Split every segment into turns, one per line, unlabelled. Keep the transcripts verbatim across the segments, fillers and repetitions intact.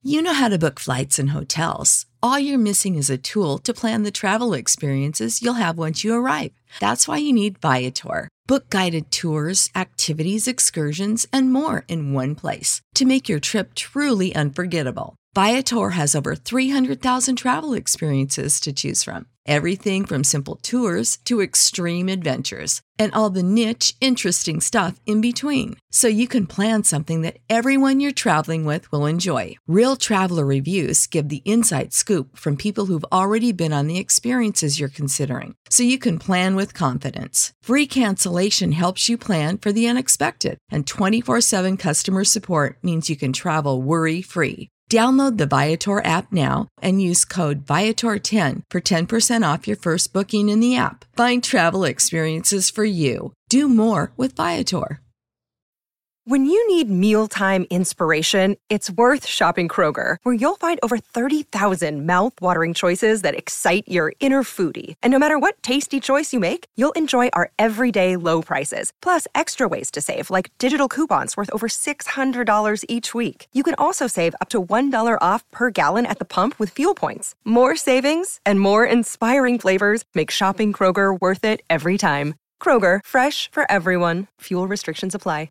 You know how to book flights and hotels. All you're missing is a tool to plan the travel experiences you'll have once you arrive. That's why you need Viator. Book guided tours, activities, excursions, and more in one place to make your trip truly unforgettable. Viator has over three hundred thousand travel experiences to choose from. Everything from simple tours to extreme adventures and all the niche, interesting stuff in between. So you can plan something that everyone you're traveling with will enjoy. Real traveler reviews give the inside scoop from people who've already been on the experiences you're considering. So you can plan with confidence. Free cancellation helps you plan for the unexpected. And twenty-four seven customer support means you can travel worry-free. Download the Viator app now and use code Viator ten for ten percent off your first booking in the app. Find travel experiences for you. Do more with Viator.
When you need mealtime inspiration, it's worth shopping Kroger, where you'll find over thirty thousand mouth-watering choices that excite your inner foodie. And no matter what tasty choice you make, you'll enjoy our everyday low prices, plus extra ways to save, like digital coupons worth over six hundred dollars each week. You can also save up to one dollar off per gallon at the pump with fuel points. More savings and more inspiring flavors make shopping Kroger worth it every time. Kroger, fresh for everyone. Fuel restrictions apply.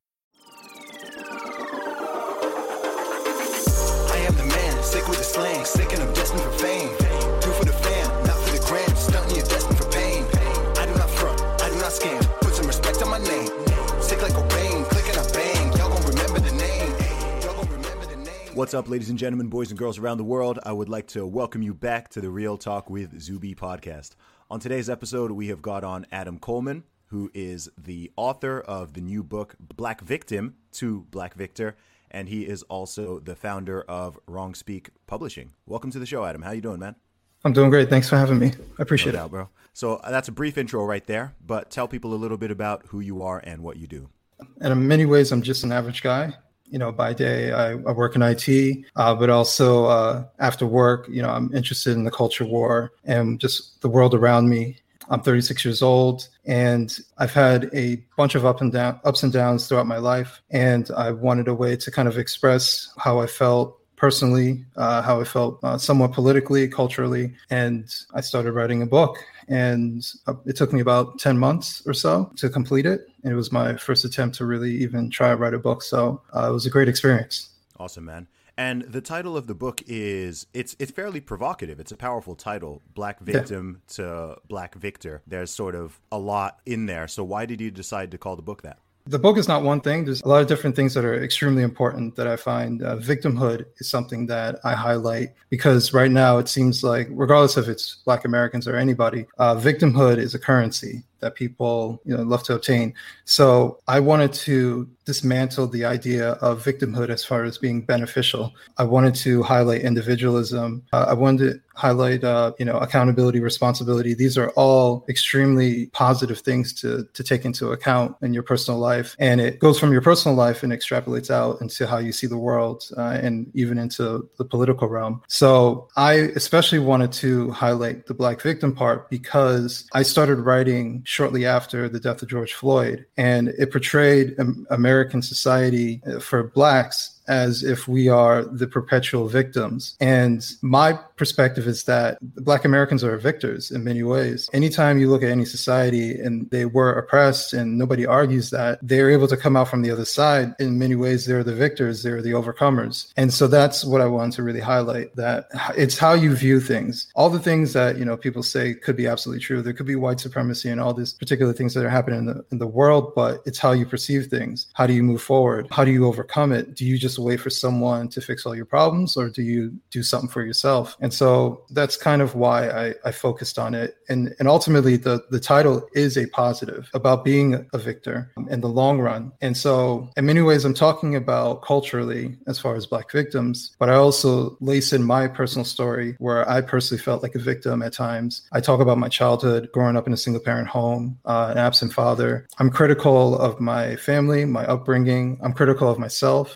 Slang, sick and I'm destined for fame. Do for the fam, not for the gram. Stunting, you're destined for pain. I do not front, I do not scam. Put some respect on my name. Sick like Cobain, clicking I bang. Y'all gon' remember the name. Y'all gon' remember the name.
What's up, ladies and gentlemen, boys and girls around the world? I would like to welcome you back to the Real Talk with Zuby podcast. On today's episode, we have got on Adam Coleman, who is the author of the new book, Black Victim to Black Victor. And he is also the founder of Wrong Speak Publishing. Welcome to the show, Adam. How you doing, man?
I'm doing great. Thanks for having me. I appreciate
no
it.
doubt, bro. So uh, that's a brief intro right there, but tell people a little bit about who you are and what you do.
And in many ways, I'm just an average guy. You know, by day, I, I work in I T, uh, but also uh, after work, you know, I'm interested in the culture war and just the world around me. I'm thirty-six years old, and I've had a bunch of up and down, ups and downs throughout my life. And I wanted a way to kind of express how I felt personally, uh, how I felt uh, somewhat politically, culturally. And I started writing a book. And it took me about ten months or so to complete it. And it was my first attempt to really even try to write a book. So uh, it was a great experience.
Awesome, man. And the title of the book is, it's it's fairly provocative. It's a powerful title, Black Victim yeah. to Black Victor. There's sort of a lot in there. So why did you decide to call the book that?
The book is not one thing. There's a lot of different things that are extremely important that I find. Uh, victimhood is something that I highlight because right now it seems like, regardless if it's Black Americans or anybody, uh, victimhood is a currency that people, you know, love to obtain. So I wanted to dismantle the idea of victimhood as far as being beneficial. I wanted to highlight individualism. Uh, I wanted to highlight, uh, you know, accountability, responsibility. These are all extremely positive things to to take into account in your personal life. And it goes from your personal life and extrapolates out into how you see the world uh, and even into the political realm. So I especially wanted to highlight the Black victim part because I started writing shortly after the death of George Floyd, and it portrayed um, American society for Blacks as if we are the perpetual victims. And my perspective is that Black Americans are victors in many ways. Anytime you look at any society and they were oppressed and nobody argues that, they're able to come out from the other side. In many ways, they're the victors, they're the overcomers. And so that's what I wanted to really highlight, that it's how you view things. All the things that, you know, people say could be absolutely true. There could be white supremacy and all these particular things that are happening in the, in the world, but it's how you perceive things. How do you move forward? How do you overcome it? Do you just wait for someone to fix all your problems, or do you do something for yourself? And so that's kind of why I, I focused on it. And, and ultimately, the, the title is a positive about being a victor in the long run. And so in many ways, I'm talking about culturally as far as Black victims, but I also lace in my personal story where I personally felt like a victim at times. I talk about my childhood, growing up in a single parent home, uh, an absent father. I'm critical of my family, my upbringing. I'm critical of myself. I try to be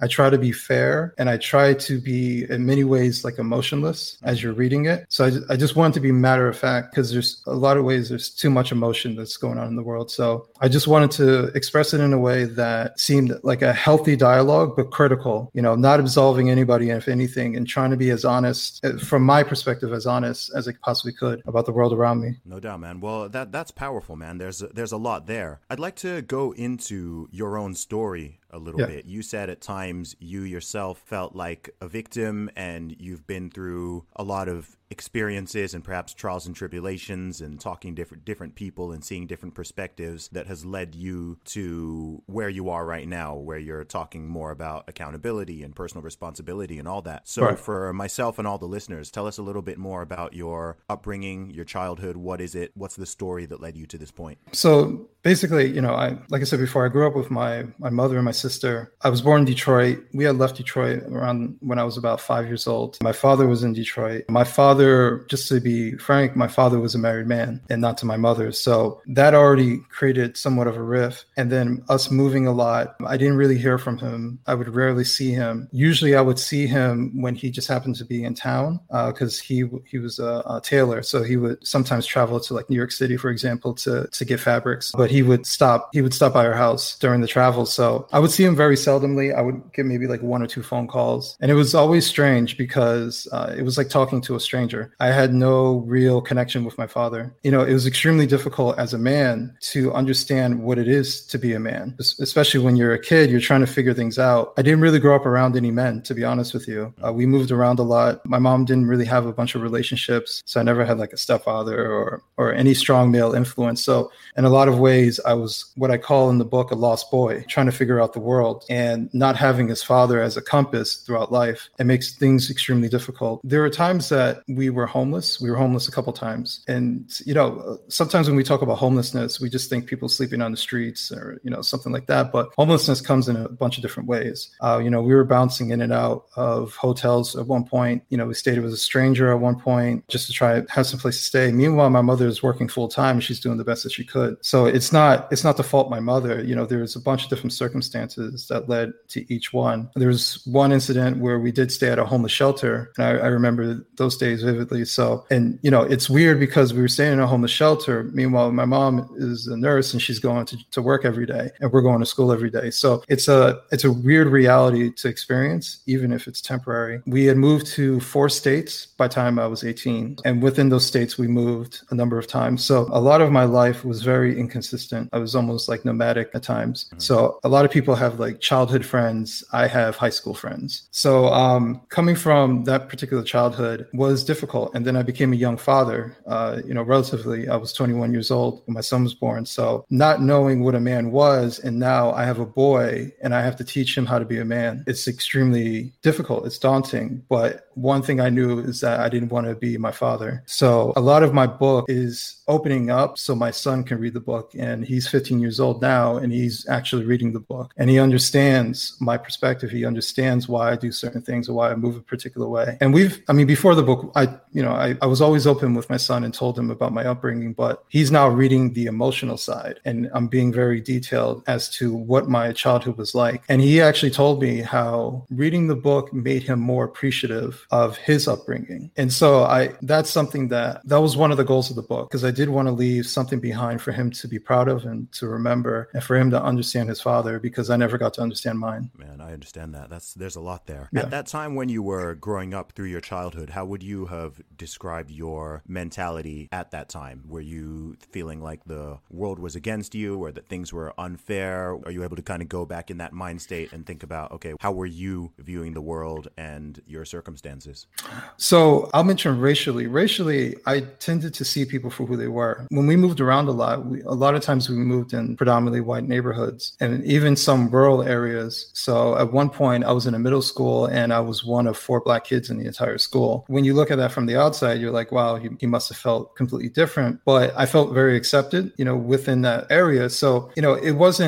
be fair, and I try to be in many ways like emotionless as you're reading it. So I, I just want to be matter of fact, because there's a lot of ways there's too much emotion that's going on in the world. So I just wanted to express it in a way that seemed like a healthy dialogue, but critical, you know, not absolving anybody, if anything, and trying to be as honest, from my perspective, as honest as I possibly could about the world around me.
No doubt, man. Well, that that's powerful, man. There's a, there's a lot there. I'd like to go into your own story a little
yeah.
bit. You said at times you yourself felt like a victim, and you've been through a lot of experiences and perhaps trials and tribulations, and talking different different people and seeing different perspectives that has led you to where you are right now, where you're talking more about accountability and personal responsibility and all that. So right. for myself and all the listeners, tell us a little bit more about your upbringing, your childhood. What is it? What's the story that led you to this point?
So basically, you know, I like I said before, I grew up with my my mother and my sister. I was born in Detroit. We had left Detroit around when I was about five years old. My father was in Detroit. My father, just to be frank, my father was a married man and not to my mother. So that already created somewhat of a rift. And then us moving a lot, I didn't really hear from him. I would rarely see him. Usually I would see him when he just happened to be in town, because uh, he he was a, a tailor. So he would sometimes travel to like New York City, for example, to, to get fabrics. But he would stop, he would stop by our house during the travel. So I would see him very seldomly. I would get maybe like one or two phone calls. And it was always strange because uh, it was like talking to a stranger. I had no real connection with my father. You know, it was extremely difficult as a man to understand what it is to be a man, especially when you're a kid, you're trying to figure things out. I didn't really grow up around any men, to be honest with you. Uh, we moved around a lot. My mom didn't really have a bunch of relationships, so I never had like a stepfather or or any strong male influence. So in a lot of ways, I was what I call in the book a lost boy, trying to figure out the world, and not having his father as a compass throughout life. It makes things extremely difficult. There were times that we were homeless. We were homeless a couple times. And, you know, sometimes when we talk about homelessness, we just think people sleeping on the streets or, you know, something like that. But homelessness comes in a bunch of different ways. Uh, you know, we were bouncing in and out of hotels at one point. You know, we stayed with a stranger at one point just to try to have some place to stay. Meanwhile, my mother is working full time. She's doing the best that she could. So it's not, it's not to fault my mother. You know, there's a bunch of different circumstances that led to each one. There was one incident where we did stay at a homeless shelter. And I, I remember those days vividly. So, and, you know, it's weird because we were staying in a homeless shelter. Meanwhile, my mom is a nurse and she's going to, to work every day, and we're going to school every day. So it's a, it's a weird reality to experience, even if it's temporary. We had moved to four states by the time I was eighteen. And within those states, we moved a number of times. So a lot of my life was very inconsistent. I was almost like nomadic at times. Mm-hmm. So a lot of people have like childhood friends. I have high school friends. So um, coming from that particular childhood was difficult. And then I became a young father, uh, you know, relatively, I was twenty-one years old when my son was born. So not knowing what a man was, and now I have a boy and I have to teach him how to be a man. It's extremely difficult. It's daunting. But one thing I knew is that I didn't want to be my father. So a lot of my book is opening up so my son can read the book. And he's fifteen years old now, and he's actually reading the book. And he understands my perspective. He understands why I do certain things or why I move a particular way. And we've, I mean, before the book, I, you know, I, I was always open with my son and told him about my upbringing, but he's now reading the emotional side. And I'm being very detailed as to what my childhood was like. And he actually told me how reading the book made him more appreciative of his upbringing. And so I, that's something that, that was one of the goals of the book, because I did want to leave something behind for him to be proud of and to remember, and for him to understand his father, because I never got to understand mine.
Man, I understand that. That's, there's a lot there.
Yeah.
At that time when you were growing up through your childhood, how would you have described your mentality at that time? Were you feeling like the world was against you, or that things were unfair? Are you able to kind of go back in that mind state and think about, okay, how were you viewing the world and your circumstances?
So I'll mention racially. Racially, I tended to see people for who they were. When we moved around a lot, we, a lot of times we moved in predominantly white neighborhoods and even some rural areas. So at one point I was in a middle school and I was one of four black kids in the entire school. When you look at that from the outside, you're like, wow, he, he must have felt completely different. But I felt very accepted, you know, within that area. So, you know, it wasn't,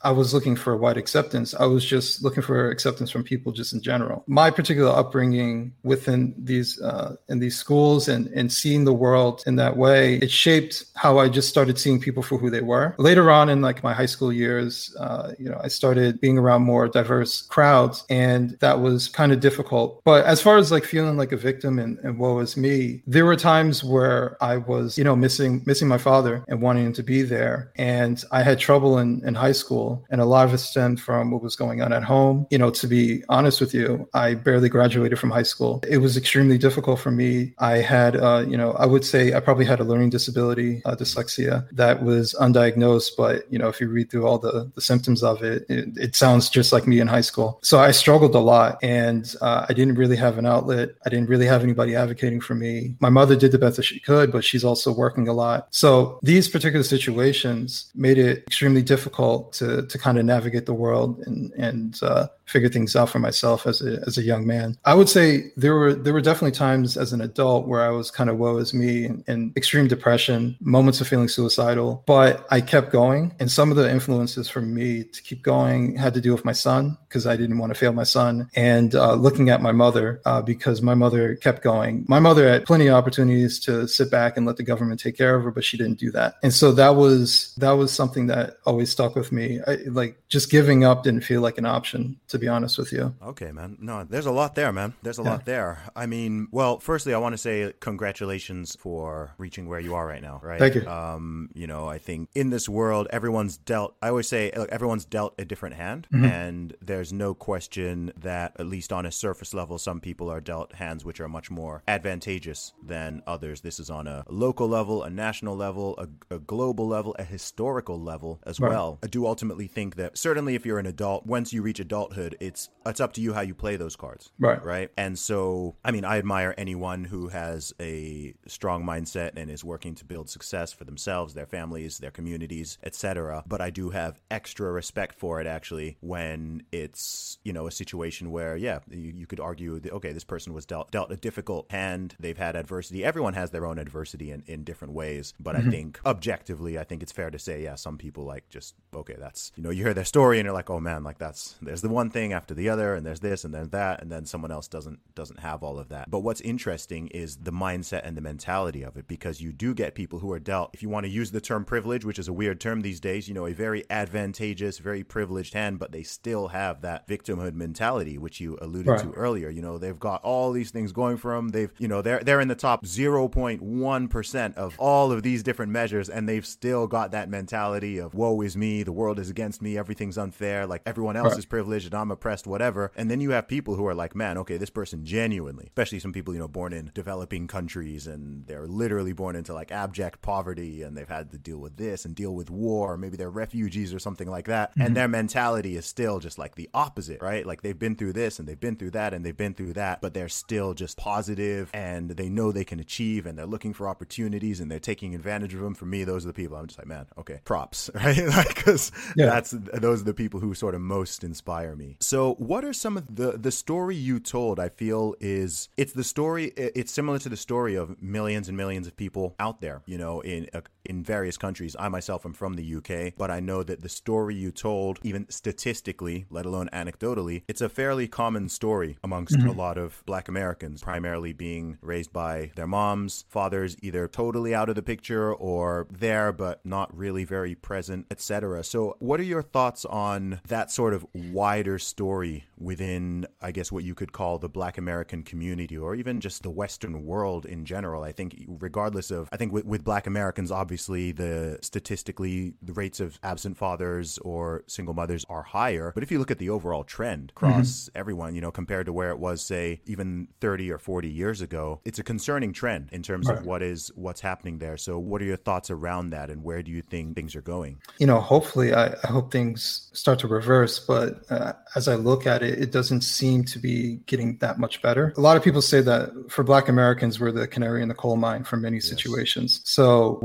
I was looking for white acceptance. I was just looking for acceptance from people just in general. My particular upbringing within these uh, in these schools and, and seeing the world in that way, it shaped how I just started seeing people for who they were. Later on in like my high school years, uh, you know, I started being around more diverse crowds, and that was kind of difficult. But as far as like feeling like a victim and, and woe is me, there were times where I was, you know, missing missing my father and wanting him to be there. And I had trouble in, in high school, and a lot of it stemmed from what was going on at home. You know, to be honest with you, I barely graduated from high school. It was extremely difficult for me. I had, uh, you know, I would say I probably had a learning disability, uh, dyslexia, that was undiagnosed. But, you know, if you read through all the, the symptoms of it, it, it sounds just like me in high school. So I struggled a lot, and uh, I didn't really have an outlet. I didn't really have anybody advocating for me. My mother did the best that she could, but she's also working a lot. So these particular situations made it extremely difficult to to kind of navigate the world and and uh, figure things out for myself as a as a young man. I would say there were there were definitely times as an adult where I was kind of woe is me, and, and extreme depression, moments of feeling suicidal, but I kept going. And some of the influences for me to keep going had to do with my son, because I didn't want to fail my son, and uh, looking at my mother, uh, because my mother kept going. My mother had plenty of opportunities to sit back and let the government take care of her, but she didn't do that. And so that was that was something that always stuck with me. I, like just giving up didn't feel like an option, to be honest with you.
Okay, man. No, there's a lot there, man. There's a yeah. lot there. I mean, well, firstly, I want to say congratulations for reaching where you are right now, right?
Thank you.
Um, you know, I think in this world, everyone's dealt, I always say, look, everyone's dealt a different hand. Mm-hmm. And there's no question that, at least on a surface level, some people are dealt hands which are much more advantageous than others. This is on a local level, a national level, a, a global level, a historical level as right. well. I do ultimately think that certainly if you're an adult, once you reach adulthood, it's it's up to you how you play those cards.
Right.
Right. And so, I mean, I admire anyone who has a strong mindset and is working to build success for themselves, their families, their communities, et cetera. But I do have extra respect for it, actually, when it's, you know, a situation where, yeah, you, you could argue that, okay, this person was dealt, dealt a difficult hand. They've had adversity. Everyone has their own adversity in, in different ways. But mm-hmm. I think objectively, I think it's fair to say, yeah, some people like just, okay, that's, you know, you hear their story and you're like, oh man, like that's, there's the one thing after the other, and there's this and then that, and then someone else doesn't doesn't have all of that. But what's interesting is the mindset and the mentality of it, because you do get people who are dealt, if you want to use the term privilege, which is a weird term these days, you know, a very advantageous, very privileged hand, but they still have that victimhood mentality, which you alluded right. to earlier. You know, they've got all these things going for them. They've, you know, they're they're in the top zero point one percent of all of these different measures, and they've still got that mentality of woe is me, the world is against me, everything's unfair, like everyone else right. is privileged and I'm oppressed, whatever. And then you have people who are like, man, okay, this person genuinely, especially some people, you know, born in developing countries, and they're literally born into like abject poverty, and they've had to deal with this and deal with war, or maybe they're refugees or something like that. Mm-hmm. And their mentality is still just like the opposite, right? Like they've been through this and they've been through that and they've been through that, but they're still just positive, and they know they can achieve, and they're looking for opportunities, and they're taking advantage of them. For me, those are the people I'm just like, man, okay, props, right? Like, because yeah. that's those are the people who sort of most inspire me. So what are some of the the story you told, I feel, is it's the story, it's similar to the story of millions and millions of people out there, you know, in uh, in various countries. I myself am from the U K, but I know that the story you told, even statistically, let alone anecdotally, it's a fairly common story amongst mm-hmm. a lot of Black Americans, primarily being raised by their moms, fathers either totally out of the picture or there but not really very present, et cetera. So what are your thoughts on that sort of wider story within, I guess, what you could call the Black American community, or even just the Western world in general? I think regardless of, I think with, with Black Americans, obviously the statistically the rates of absent fathers or single mothers are higher. But if you look at the overall trend across mm-hmm. everyone, you know, compared to where it was, say, even thirty or forty years ago, it's a concerning trend in terms right. of what is what's happening there. So what are your thoughts around that, and where do you think things are going?
You know, hopefully I, I hope things start to reverse, but uh, as I look at it, it doesn't seem to be getting that much better. A lot of people say that for Black Americans, we're the canary in the coal mine for many yes. situations. So when it comes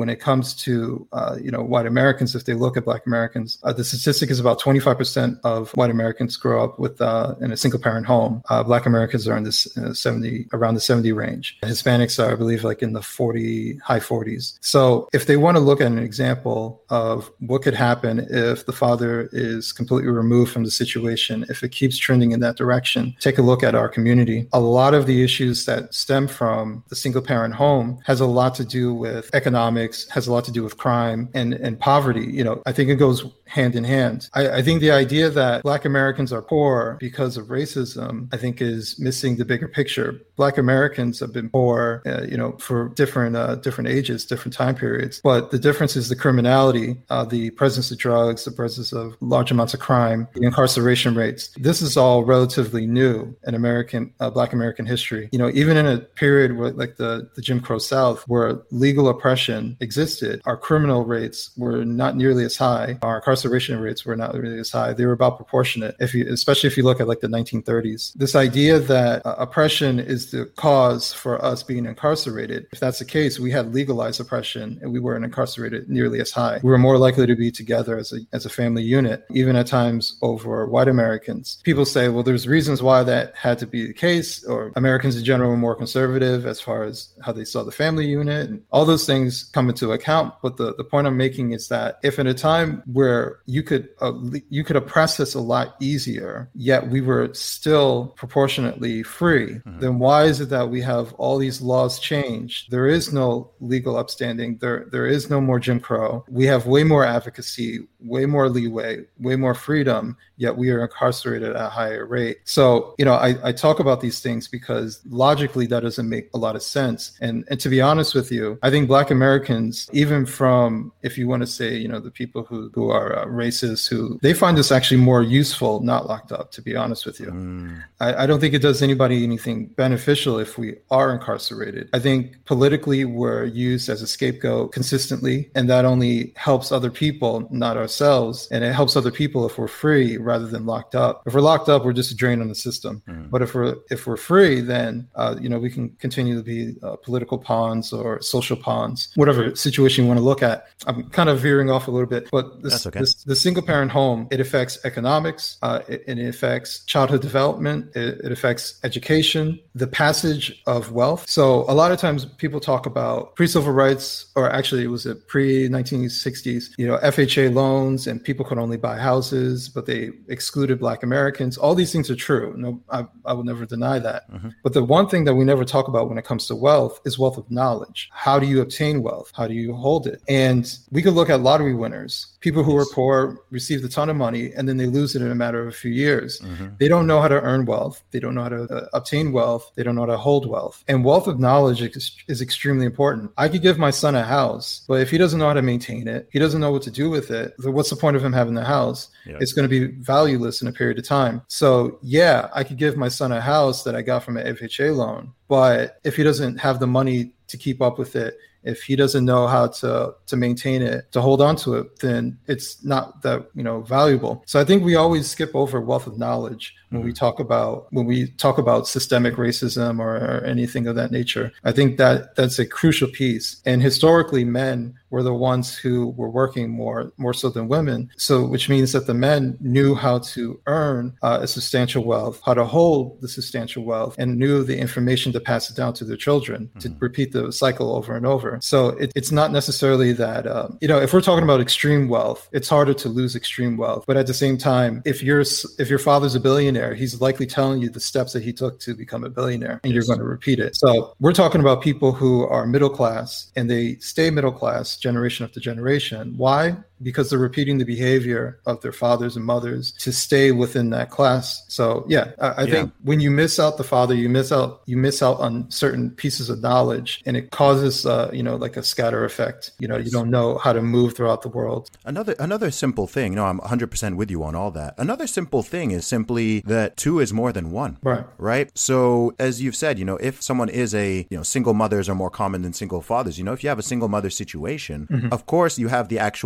comes to, uh, you know, white Americans, if they look at Black Americans, uh, the statistic is about twenty-five percent of white Americans grow up with uh, in a single parent home. Uh, Black Americans are in this uh, seventy, around the seventy range. Hispanics are, I believe, like in the forty, high forties. So if they want to look at an example of what could happen if the father is completely removed from the situation, if it keeps trending in that direction, take a look at our community. A lot of the issues that stem from the single parent home has a lot to do with economics, has a lot to do with crime and, and poverty. You know, I think it goes hand in hand. I, I think the idea that Black Americans are poor because of racism, I think is missing the bigger picture. Black Americans have been poor, uh, you know, for different uh, different ages, different time periods. But the difference is the criminality, uh, the presence of drugs, the presence of large amounts of crime, the incarceration rates. This is all relatively new in American, uh, Black American history. You know, even in a period where, like the, the Jim Crow South, where legal oppression existed, our criminal rates were not nearly as high. Our incarceration rates were not really as high. They were about proportionate, if you, especially if you look at like the nineteen thirties. This idea that uh, oppression is the cause for us being incarcerated, if that's the case, we had legalized oppression and we weren't incarcerated nearly as high. We were more likely to be together as a, as a family unit, even at times over white Americans. People say, well, there's reasons why that had to be the case, or Americans in general were more conservative as far as how they saw the family unit, and all those things come into account. But the, the point I'm making is that if in a time where you could uh, you could oppress us a lot easier, yet we were still proportionately free, mm-hmm. then why is it that we have all these laws changed? There is no legal upstanding. There there is no more Jim Crow. We have way more advocacy, way more leeway, way more freedom, yet we are incarcerated at a higher rate. So, you know, I, I talk about these things because logically that doesn't make a lot of sense. And, and to be honest with you, I think Black Americans, even from, if you want to say, you know, the people who, who are uh, racist, who they find this actually more useful, not locked up, to be honest with you. Mm. I, I don't think it does anybody anything beneficial if we are incarcerated. I think politically we're used as a scapegoat consistently, and that only helps other people, not ourselves. And it helps other people if we're free rather than locked up. If we're locked up, we're just a drain on the system. Mm. But if we're if we're free, then uh, you know, we can continue to be uh, political pawns or social pawns, whatever situation you want to look at. I'm kind of veering off a little bit, but this, okay. this, the single parent home, it affects economics, uh, it, it affects childhood development, it, it affects education, the passage of wealth. So a lot of times people talk about pre-civil rights, or actually it was a pre-nineteen sixties, you know, F H A loans, and people could only buy houses, but they excluded Black Americans. All these things are true. No, I, I will never deny that. Mm-hmm. But the one thing that we never talk about when it comes to wealth is wealth of knowledge. How do you obtain wealth? How do you hold it? And we could look at lottery winners. People who are poor received a ton of money and then they lose it in a matter of a few years. Mm-hmm. They don't know how to earn wealth. They don't know how to uh, obtain wealth. They don't know how to hold wealth. And wealth of knowledge is, is extremely important. I could give my son a house, but if he doesn't know how to maintain it, he doesn't know what to do with it, then what's the point of him having the house? Yeah. It's going to be valueless in a period of time. So yeah, I could give my son a house that I got from an F H A loan, but if he doesn't have the money to keep up with it, if he doesn't know how to to maintain it, to hold on to it, then it's not that, you know, valuable. So I think we always skip over wealth of knowledge when mm-hmm. we talk about when we talk about systemic racism or, or anything of that nature. I think that that's a crucial piece. And historically, men were the ones who were working more more so than women. So which means that the men knew how to earn uh, a substantial wealth, how to hold the substantial wealth, and knew the information to pass it down to their children, mm-hmm. to repeat the cycle over and over. So it, it's not necessarily that, um, you know, if we're talking about extreme wealth, it's harder to lose extreme wealth. But at the same time, if you're if your father's a billionaire, he's likely telling you the steps that he took to become a billionaire, and yes. you're going to repeat it. So we're talking about people who are middle class and they stay middle class generation after generation. Why? Because they're repeating the behavior of their fathers and mothers to stay within that class. So yeah, I, I yeah. think when you miss out the father, you miss out you miss out on certain pieces of knowledge, and it causes uh, you know, like a scatter effect. You know, yes. you don't know how to move throughout the world.
Another another simple thing. You know, I'm one hundred percent with you on all that. Another simple thing is simply that two is more than one.
Right.
Right. So as you've said, you know, if someone is a, you know, single mothers are more common than single fathers. You know, if you have a single mother situation, mm-hmm. of course you have the actual ab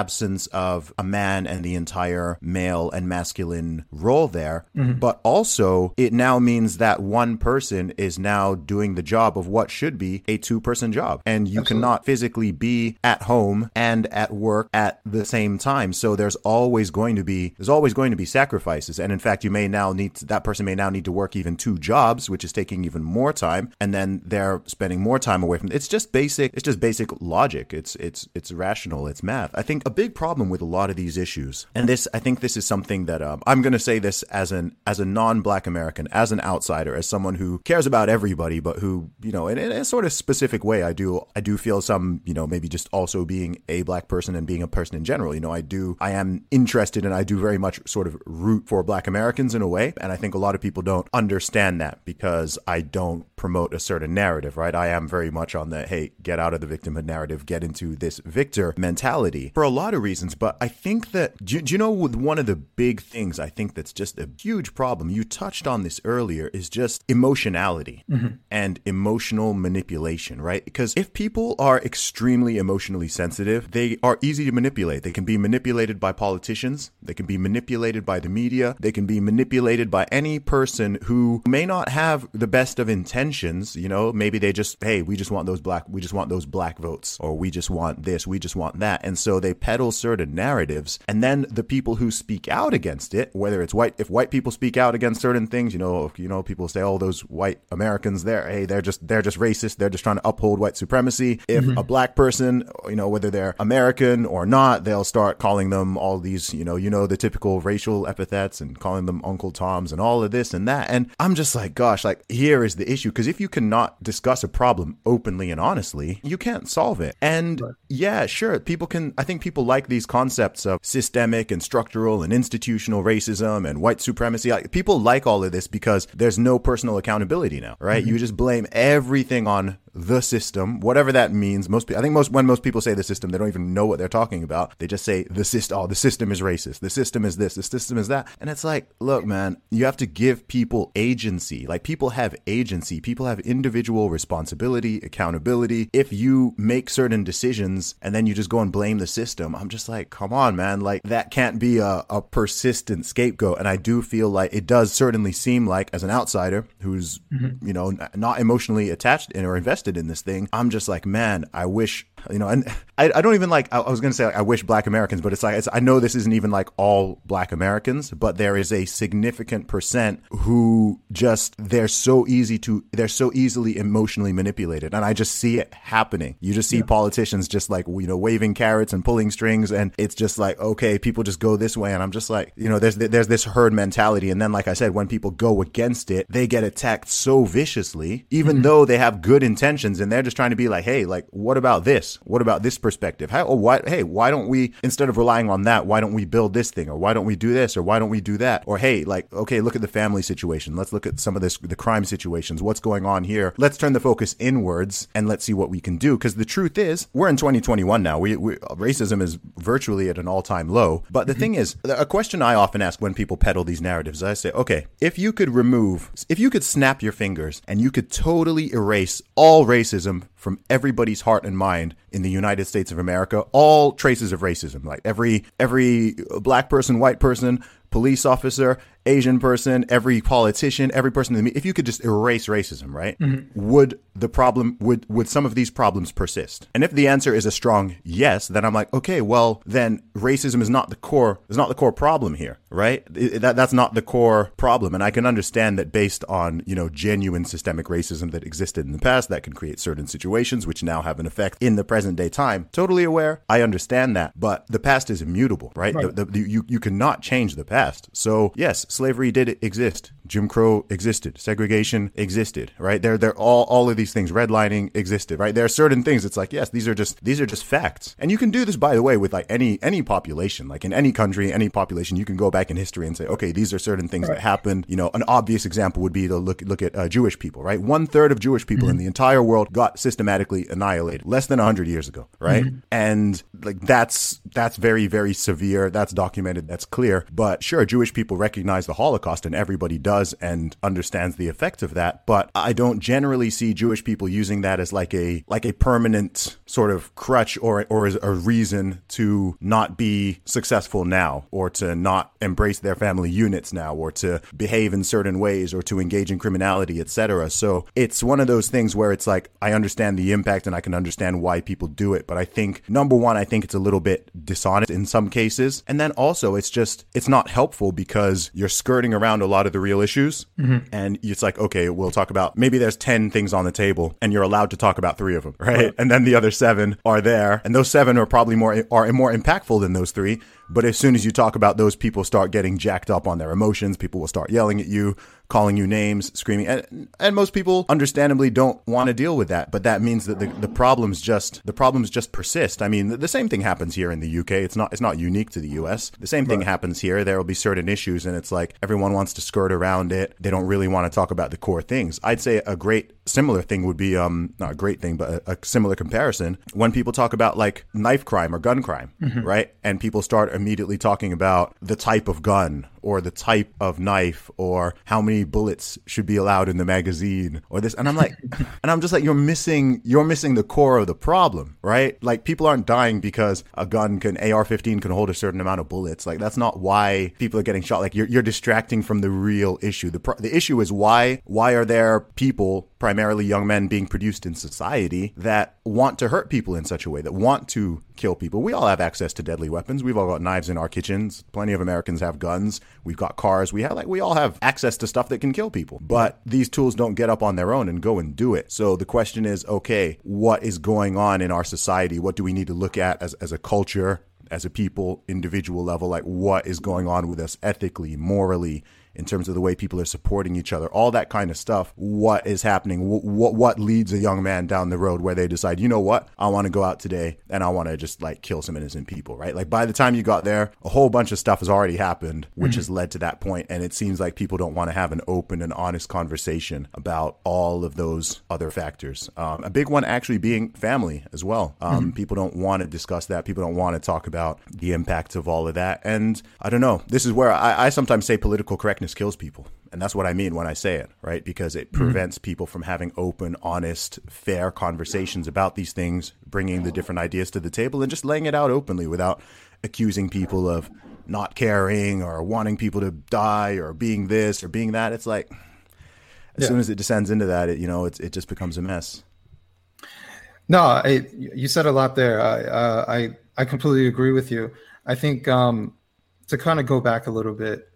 absence of a man and the entire male and masculine role there. Mm-hmm. But also it now means that one person is now doing the job of what should be a two-person job. And you Absolutely. Cannot physically be at home and at work at the same time. So there's always going to be, there's always going to be sacrifices. And in fact, you may now need, to, that person may now need to work even two jobs, which is taking even more time. And then they're spending more time away from it. It's just basic, it's just basic logic. It's, it's, it's rational. It's math. I think a big problem with a lot of these issues, and this, I think this is something that um, I'm going to say this as an, as a non-Black American, as an outsider, as someone who cares about everybody, but who, you know, in, in a sort of specific way, I do, I do feel some, you know, maybe just also being a Black person and being a person in general, you know, I do, I am interested and I do very much sort of root for Black Americans in a way. And I think a lot of people don't understand that because I don't promote a certain narrative, right? I am very much on the, hey, get out of the victimhood narrative, get into this victor mentality for a lot of reasons. But I think that, do, do you know, with one of the big things I think that's just a huge problem, you touched on this earlier, is just emotionality mm-hmm. and emotional manipulation, right? Because if people are extremely emotionally sensitive, they are easy to manipulate. They can be manipulated by politicians. They can be manipulated by the media. They can be manipulated by any person who may not have the best of intentions. You know, maybe they just, hey, we just want those black, we just want those black votes, or we just want this, we just want that. And so they peddle certain narratives. And then the people who speak out against it, whether it's white, if white people speak out against certain things, you know, you know, people say, oh, those white Americans there, hey, they're just, they're just racist. They're just trying to uphold white supremacy. If mm-hmm. a black person, you know, whether they're American or not, they'll start calling them all these, you know, you know, the typical racial epithets and calling them Uncle Toms and all of this and that. And I'm just like, gosh, like here is the issue. Because if you cannot discuss a problem openly and honestly, you can't solve it. And right. yeah, sure, people can, I think people like these concepts of systemic and structural and institutional racism and white supremacy. Like, people like all of this because there's no personal accountability now, right? Mm-hmm. You just blame everything on the system, whatever that means. Most, I think most, when most people say the system, they don't even know what they're talking about. They just say the system, oh, the system is racist. The system is this, the system is that. And it's like, look, man, you have to give people agency. Like, people have agency. People have individual responsibility, accountability. If you make certain decisions and then you just go and blame the system, I'm just like, come on, man. Like, that can't be a, a persistent scapegoat. And I do feel like it does certainly seem like, as an outsider who's, mm-hmm. you know, not emotionally attached in or invested in this thing, I'm just like, man, I wish, you know, and I, I don't even like, I, I was going to say, like, I wish Black Americans, but it's like, it's, I know this isn't even like all Black Americans, but there is a significant percent who just, they're so easy to, they're so easily emotionally manipulated. And I just see it happening. You just see yeah. politicians just like, you know, waving carrots and pulling strings. And it's just like, okay, people just go this way. And I'm just like, you know, there's, there's this herd mentality. And then, like I said, when people go against it, they get attacked so viciously, even mm-hmm. though they have good intentions. And they're just trying to be like, hey, like, what about this? What about this perspective? How, or why, hey, why don't we, instead of relying on that, why don't we build this thing? Or why don't we do this? Or why don't we do that? Or, hey, like, okay, look at the family situation. Let's look at some of this, the crime situations. What's going on here? Let's turn the focus inwards and let's see what we can do. Because the truth is, we're in twenty twenty-one now. We, we racism is virtually at an all-time low. But the mm-hmm. thing is, a question I often ask when people peddle these narratives, I say, okay, if you could remove, if you could snap your fingers and you could totally erase all racism from everybody's heart and mind in the United States of America, all traces of racism, like every every black person, white person, police officer, Asian person, every politician, every person in the media, if you could just erase racism, right? Mm-hmm. Would the problem, would, would some of these problems persist? And if the answer is a strong yes, then I'm like, okay, well, then racism is not the core, is not the core problem here, right? It, that, that's not the core problem. And I can understand that based on, you know, genuine systemic racism that existed in the past, that can create certain situations which now have an effect in the present day time. Totally aware. I understand that. But the past is immutable, right? right. The, the, you, you cannot change the past. So yes, slavery did exist. Jim Crow existed. Segregation existed, right? There, there, all, all of these things, redlining existed, right? There are certain things. It's like, yes, these are just, these are just facts. And you can do this, by the way, with like any, any population, like in any country, any population, you can go back in history and say, okay, these are certain things right. that happened. You know, an obvious example would be to look, look at uh, Jewish people, right? One third of Jewish people mm-hmm. in the entire world got systematically annihilated less than a hundred years ago, right? Mm-hmm. And like, that's, that's very, very severe. That's documented. That's clear. But sure, Jewish people recognize the Holocaust, and everybody does and understands the effects of that. But I don't generally see Jewish people using that as like a like a permanent sort of crutch or or as a reason to not be successful now, or to not embrace their family units now, or to behave in certain ways, or to engage in criminality, et cetera. So it's one of those things where it's like, I understand the impact and I can understand why people do it. But I think, number one, I think it's a little bit dishonest in some cases. And then also it's just, it's not helpful because you're skirting around a lot of the real issues. Mm-hmm. And it's like, okay, we'll talk about, maybe there's ten things on the table and you're allowed to talk about three of them, right? right. And then the other seven are there. And those seven are probably more, are more impactful than those three. But as soon as you talk about those, people start getting jacked up on their emotions. People will start yelling at you, calling you names, screaming. And, and most people understandably don't want to deal with that. But that means that the, the problems just the problems just persist. I mean, the, the same thing happens here in the U K. It's not it's not unique to the U S. The same thing right. happens here. There will be certain issues and it's like everyone wants to skirt around it. They don't really want to talk about the core things. I'd say a great similar thing would be, um not a great thing, but a, a similar comparison when people talk about like knife crime or gun crime, mm-hmm. right? And people start immediately talking about the type of gun or the type of knife or how many bullets should be allowed in the magazine or this. And I'm like, and I'm just like, you're missing, you're missing the core of the problem, right? Like people aren't dying because a gun can, A R fifteen can hold a certain amount of bullets. Like that's not why people are getting shot. Like you're, you're distracting from the real issue. The pro- the issue is why, why are there people, primarily young men, being produced in society that want to hurt people in such a way, that want to kill people? We all have access to deadly weapons. We've all got knives in our kitchens. Plenty of Americans have guns. We've got cars. We have like we all have access to stuff that can kill people. But these tools don't get up on their own and go and do it. So the question is, okay, what is going on in our society? What do we need to look at as, as a culture, as a people, individual level? Like what is going on with us ethically, morally, in terms of the way people are supporting each other, all that kind of stuff. What is happening? What, what what leads a young man down the road where they decide, you know what, I want to go out today and I want to just like kill some innocent people, right? Like by the time you got there, a whole bunch of stuff has already happened, which mm-hmm. has led to that point. And it seems like people don't want to have an open and honest conversation about all of those other factors. Um, a big one actually being family as well. Um, mm-hmm. People don't want to discuss that. People don't want to talk about the impacts of all of that. And I don't know, this is where I, I sometimes say political correctness kills people. And that's what I mean when I say it, right? Because it prevents mm-hmm. people from having open, honest, fair conversations about these things, bringing the different ideas to the table and just laying it out openly without accusing people of not caring or wanting people to die or being this or being that. It's like, as yeah. soon as it descends into that, it, you know, it's, it just becomes a mess.
No, I, you said a lot there. I, uh, I, I completely agree with you. I think um, to kind of go back a little bit,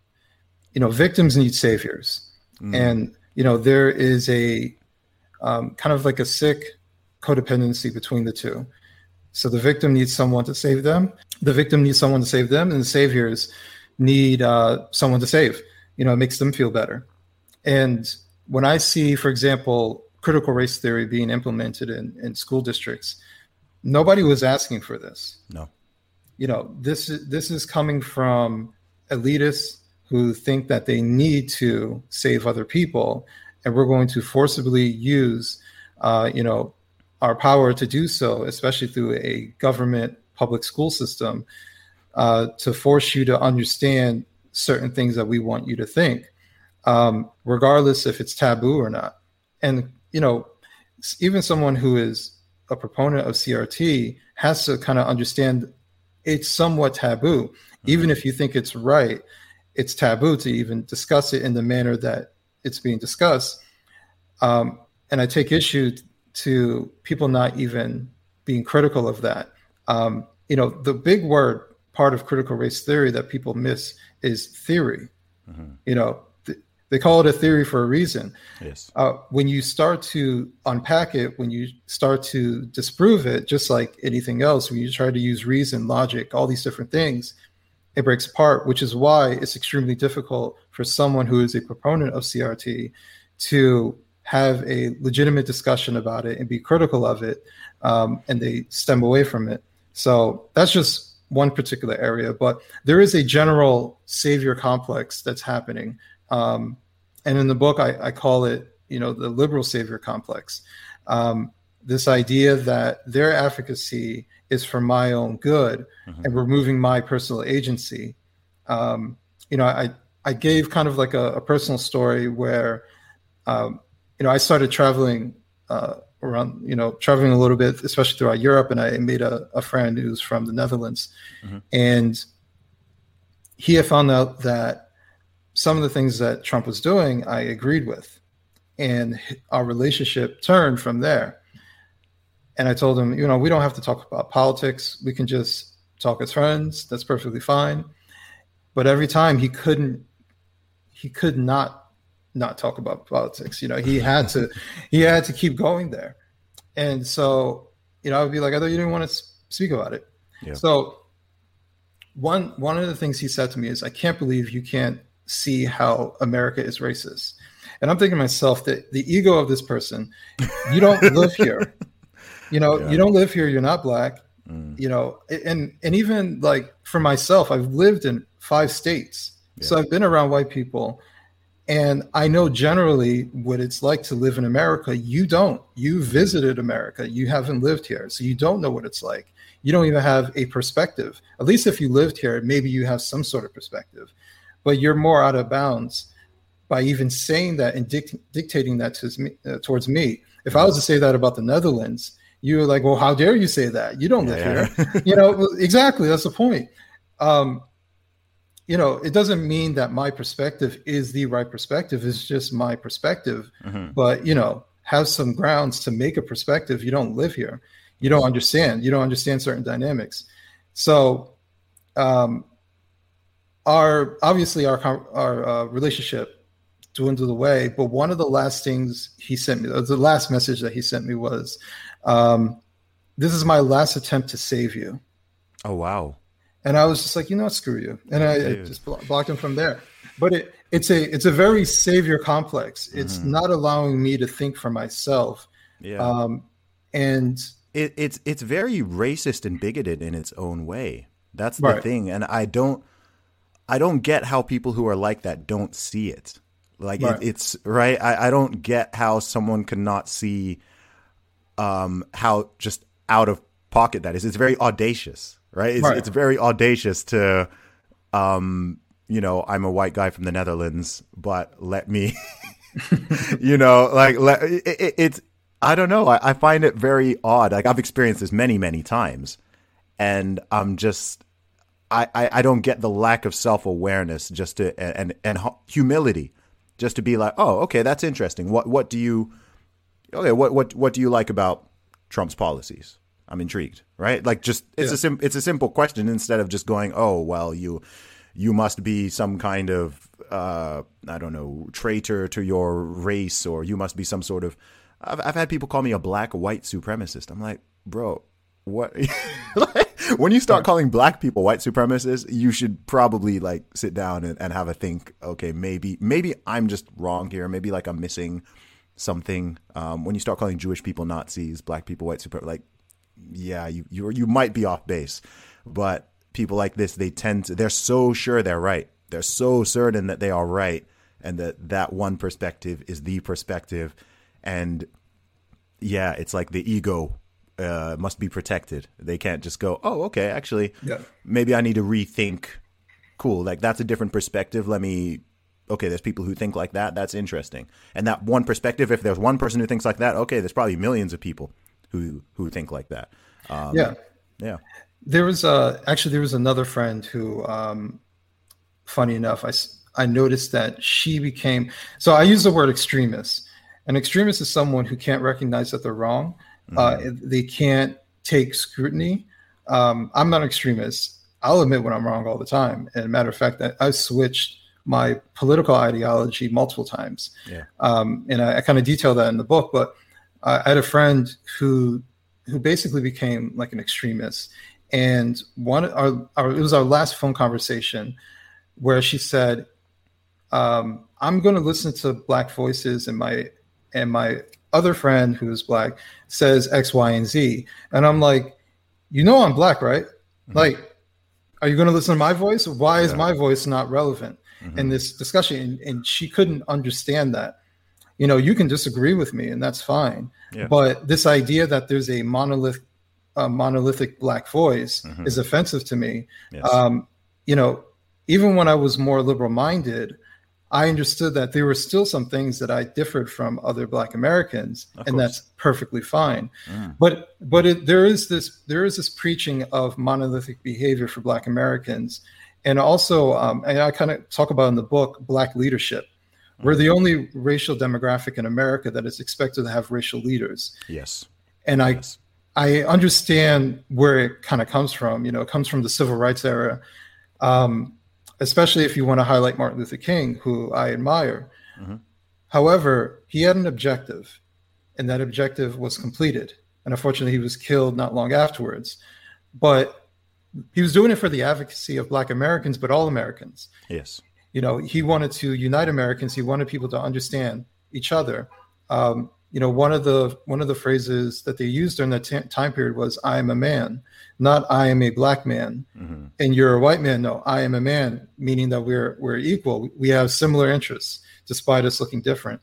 you know, victims need saviors. Mm. And, you know, there is a um, kind of like a sick codependency between the two. So the victim needs someone to save them. The victim needs someone to save them. And the saviors need uh, someone to save. You know, it makes them feel better. And when I see, for example, critical race theory being implemented in, in school districts, nobody was asking for this.
No.
You know, this is, this is coming from elitists who think that they need to save other people, and we're going to forcibly use, uh, you know, our power to do so, especially through a government public school system, uh, to force you to understand certain things that we want you to think, um, regardless if it's taboo or not. And, you know, even someone who is a proponent of C R T has to kind of understand it's somewhat taboo. Mm-hmm. Even if you think it's right, it's taboo to even discuss it in the manner that it's being discussed. Um, and I take issue to people not even being critical of that. Um, you know, the big word part of critical race theory that people miss is theory. Mm-hmm. You know, th- they call it a theory for a reason.
Yes.
Uh, when you start to unpack it, when you start to disprove it, just like anything else, when you try to use reason, logic, all these different things, it breaks apart, which is why it's extremely difficult for someone who is a proponent of C R T to have a legitimate discussion about it and be critical of it, um, and they stem away from it. So that's just one particular area, but there is a general savior complex that's happening. Um, and in the book, I, I call it, you know, the liberal savior complex. Um, this idea that their advocacy is for my own good, mm-hmm. and removing my personal agency. Um, you know, I, I gave kind of like a, a personal story where, um, you know, I started traveling uh, around, you know, traveling a little bit, especially throughout Europe. And I made a, a friend who's from the Netherlands. Mm-hmm. And he had found out that some of the things that Trump was doing, I agreed with. And our relationship turned from there. And I told him, you know, we don't have to talk about politics. We can just talk as friends. That's perfectly fine. But every time he couldn't, he could not not talk about politics. You know, he had to, he had to keep going there. And so, you know, I would be like, I thought you didn't want to speak about it. Yeah. So one, one of the things he said to me is, I can't believe you can't see how America is racist. And I'm thinking to myself that the ego of this person, you don't live here, you know, yeah. you don't live here. You're not black, mm. you know, and, and even like for myself, I've lived in five states. Yeah. So I've been around white people. And I know generally what it's like to live in America. You don't. You visited America. You haven't lived here. So you don't know what it's like. You don't even have a perspective. At least if you lived here, maybe you have some sort of perspective. But you're more out of bounds by even saying that and dict- dictating that to me, uh, towards me. If I was to say that about the Netherlands, you were like, well, how dare you say that? You don't live yeah. here. You know, exactly. That's the point. Um, You know, it doesn't mean that my perspective is the right perspective. It's just my perspective. Mm-hmm. But, you know, have some grounds to make a perspective. You don't live here. You don't understand. You don't understand certain dynamics. So um, our obviously our our uh, relationship dwindled away. But one of the last things he sent me, the last message that he sent me was, um, this is my last attempt to save you.
Oh, wow.
And I was just like, you know what, screw you. And I, I just blocked him from there. But it, it's a it's a very savior complex. It's mm-hmm. not allowing me to think for myself.
Yeah.
Um, and
it, it's it's very racist and bigoted in its own way. That's the
right.
thing. And I don't I don't get how people who are like that don't see it. Like right. It, it's right. I, I don't get how someone could not see um, how just out of pocket that is. It's very audacious. Right. It's,
right.
it's very audacious to, um, you know, I'm a white guy from the Netherlands, but let me, you know, like let, it, it, it's I don't know. I, I find it very odd. Like I've experienced this many, many times, and I'm just I, I, I don't get the lack of self-awareness just to and and humility just to be like, oh, OK, that's interesting. What what do you OK, what what what do you like about Trump's policies? I'm intrigued, right? Like, just it's yeah. a sim- it's a simple question instead of just going, oh, well, you you must be some kind of uh, I don't know, traitor to your race, or you must be some sort of. I've, I've had people call me a black white supremacist. I'm like, bro, what? Like, when you start calling black people white supremacists, you should probably like sit down and, and have a think. Okay, maybe maybe I'm just wrong here. Maybe like I'm missing something. Um, when you start calling Jewish people Nazis, black people white supremacists, like. Yeah, you, you you might be off base, but people like this, they tend to, they're so sure they're right. They're so certain that they are right, and that that one perspective is the perspective. And yeah, it's like the ego uh, must be protected. They can't just go, oh, okay, actually, yeah. maybe I need to rethink. Cool, like that's a different perspective. Let me, okay, there's people who think like that. That's interesting. And that one perspective, if there's one person who thinks like that, okay, there's probably millions of people who who think like that. Um,
yeah.
Yeah.
There was uh, actually, there was another friend who, um, funny enough, I, I noticed that she became, so I use the word extremist. An extremist is someone who can't recognize that they're wrong. Mm-hmm. Uh, they can't take scrutiny. Um, I'm not an extremist. I'll admit when I'm wrong all the time. And a matter of fact, I, I've switched my political ideology multiple times. Yeah. Um, and I, I kind of detail that in the book, but I had a friend who who basically became like an extremist, and one our, our it was our last phone conversation where she said, um, "I'm going to listen to Black voices," and my and my other friend who is Black says X, Y, and Z, and I'm like, "You know, I'm Black, right? Mm-hmm. Like, are you going to listen to my voice? Why is yeah. my voice not relevant mm-hmm. in this discussion?" And, and she couldn't understand that. You know, you can disagree with me, and that's fine. Yeah. But this idea that there's a monolith, a monolithic Black voice mm-hmm. is offensive to me. Yes. Um, you know, even when I was more liberal minded, I understood that there were still some things that I differed from other Black Americans,
Of
and
course.
that's perfectly fine.
Mm.
But but it, there is this there is this preaching of monolithic behavior for Black Americans, and also, um, and I kind of talk about in the book, Black leadership. Mm. We're the only racial demographic in America that is expected to have racial leaders.
Yes,
and I
yes.
I understand where it kind of comes from. You know, it comes from the civil rights era. Um, especially if you want to highlight Martin Luther King, who I admire. Mm-hmm. However, he had an objective, and that objective was completed. And unfortunately, he was killed not long afterwards. But he was doing it for the advocacy of Black Americans, but all Americans.
Yes.
You know, he wanted to unite Americans. He wanted people to understand each other. Um, you know, one of the one of the phrases that they used during that t- time period was, "I am a man," not "I am a Black man," mm-hmm. and you're a white man. No, I am a man, meaning that we're we're equal. We have similar interests, despite us looking different.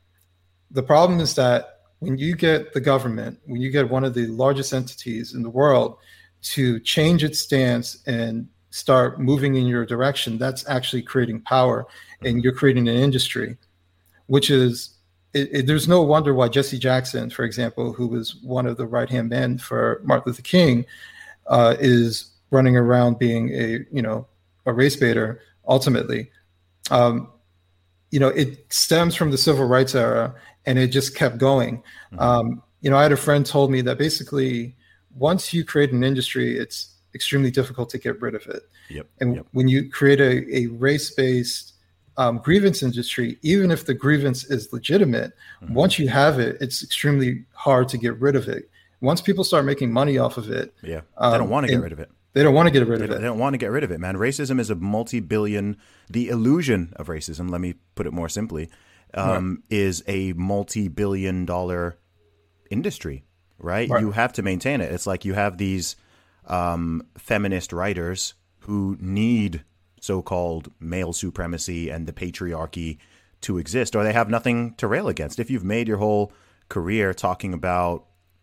The problem is that when you get the government, when you get one of the largest entities in the world to change its stance and start moving in your direction, that's actually creating power, mm-hmm. and you're creating an industry, which is. It, it, there's no wonder why Jesse Jackson, for example, who was one of the right-hand men for Martin Luther King, uh, is running around being a, you know, a race baiter. Ultimately, um, you know, it stems from the civil rights era, and it just kept going. Mm-hmm. Um, you know, I had a friend told me that basically, once you create an industry, it's extremely difficult to get rid of it.
Yep.
And
yep.
when you create a, a race-based Um, grievance industry, even if the grievance is legitimate, mm-hmm. once you have it, it's extremely hard to get rid of it. Once people start making money off of it,
yeah,
um,
they don't want to get rid of it.
They don't want to get rid
they
of it.
They don't want to get rid of it, man. Racism is a multi-billion. The illusion of racism, let me put it more simply, um, right. is a multi-billion-dollar industry, right? right? You have to maintain it. It's like you have these um, feminist writers who need so-called male supremacy and the patriarchy to exist, or they have nothing to rail against. If you've made your whole career talking about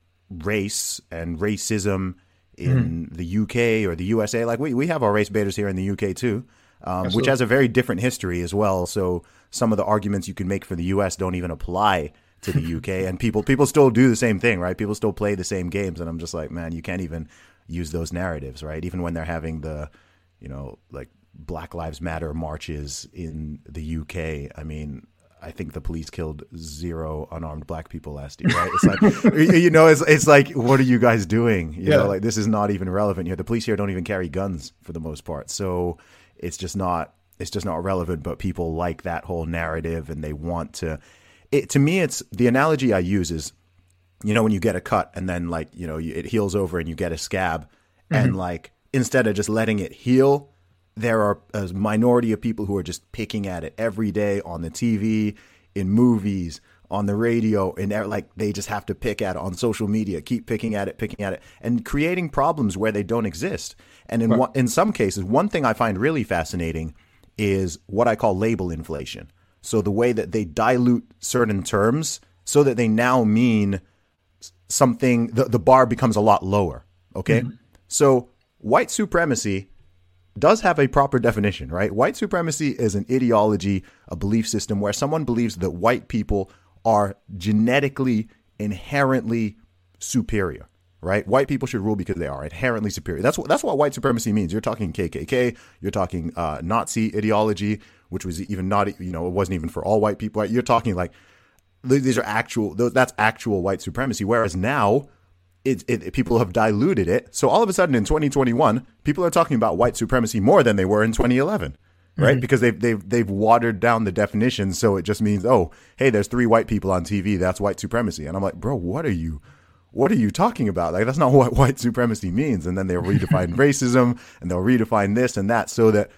race and racism in mm-hmm. the U K or the U S A, like we, we have our race baiters here in the U K too, um, which has a very different history as well. So some of the arguments you can make for the U S don't even apply to the U K, and people people still do the same thing, right? People still play the same games, and I'm just like, man, you can't even use those narratives, right? Even when they're having the, you know, like Black Lives Matter marches in the U K. I mean, I think the police killed zero unarmed Black people last year, right? It's like, you know, it's it's like, what are you guys doing? You yeah. know, like this is not even relevant here. The police here don't even carry guns for the most part. So it's just not, it's just not relevant, but people like that whole narrative and they want to, it, to me, it's the analogy I use is, you know, when you get a cut and then like, you know, it heals over and you get a scab mm-hmm. and like, instead of just letting it heal, there are a minority of people who are just picking at it every day on the T V, in movies, on the radio, and like they just have to pick at it on social media, keep picking at it, picking at it, and creating problems where they don't exist. And in right. one, in some cases, one thing I find really fascinating is what I call label inflation. So the way that they dilute certain terms so that they now mean something, the, the bar becomes a lot lower. Okay, mm-hmm. So white supremacy does have a proper definition, right? White supremacy is an ideology, a belief system where someone believes that white people are genetically, inherently superior, right? White people should rule because they are inherently superior. That's what that's what white supremacy means. You're talking K K K, you're talking uh, Nazi ideology, which was even not, you know, it wasn't even for all white people. Right? You're talking like these are actual, that's actual white supremacy. Whereas now, It, it, people have diluted it. So all of a sudden in twenty twenty-one, people are talking about white supremacy more than they were in twenty eleven, right? Mm-hmm. Because they've, they've, they've watered down the definition. So it just means, oh, hey, there's three white people on T V. That's white supremacy. And I'm like, bro, what are you, what are you talking about? Like, that's not what white supremacy means. And then they'll redefine racism and they'll redefine this and that so that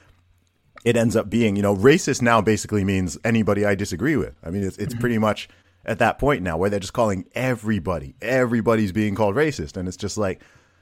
it ends up being, you know, racist now basically means anybody I disagree with. I mean, it's, it's mm-hmm. pretty much at that point now where they're just calling everybody, everybody's being called racist. And it's just like,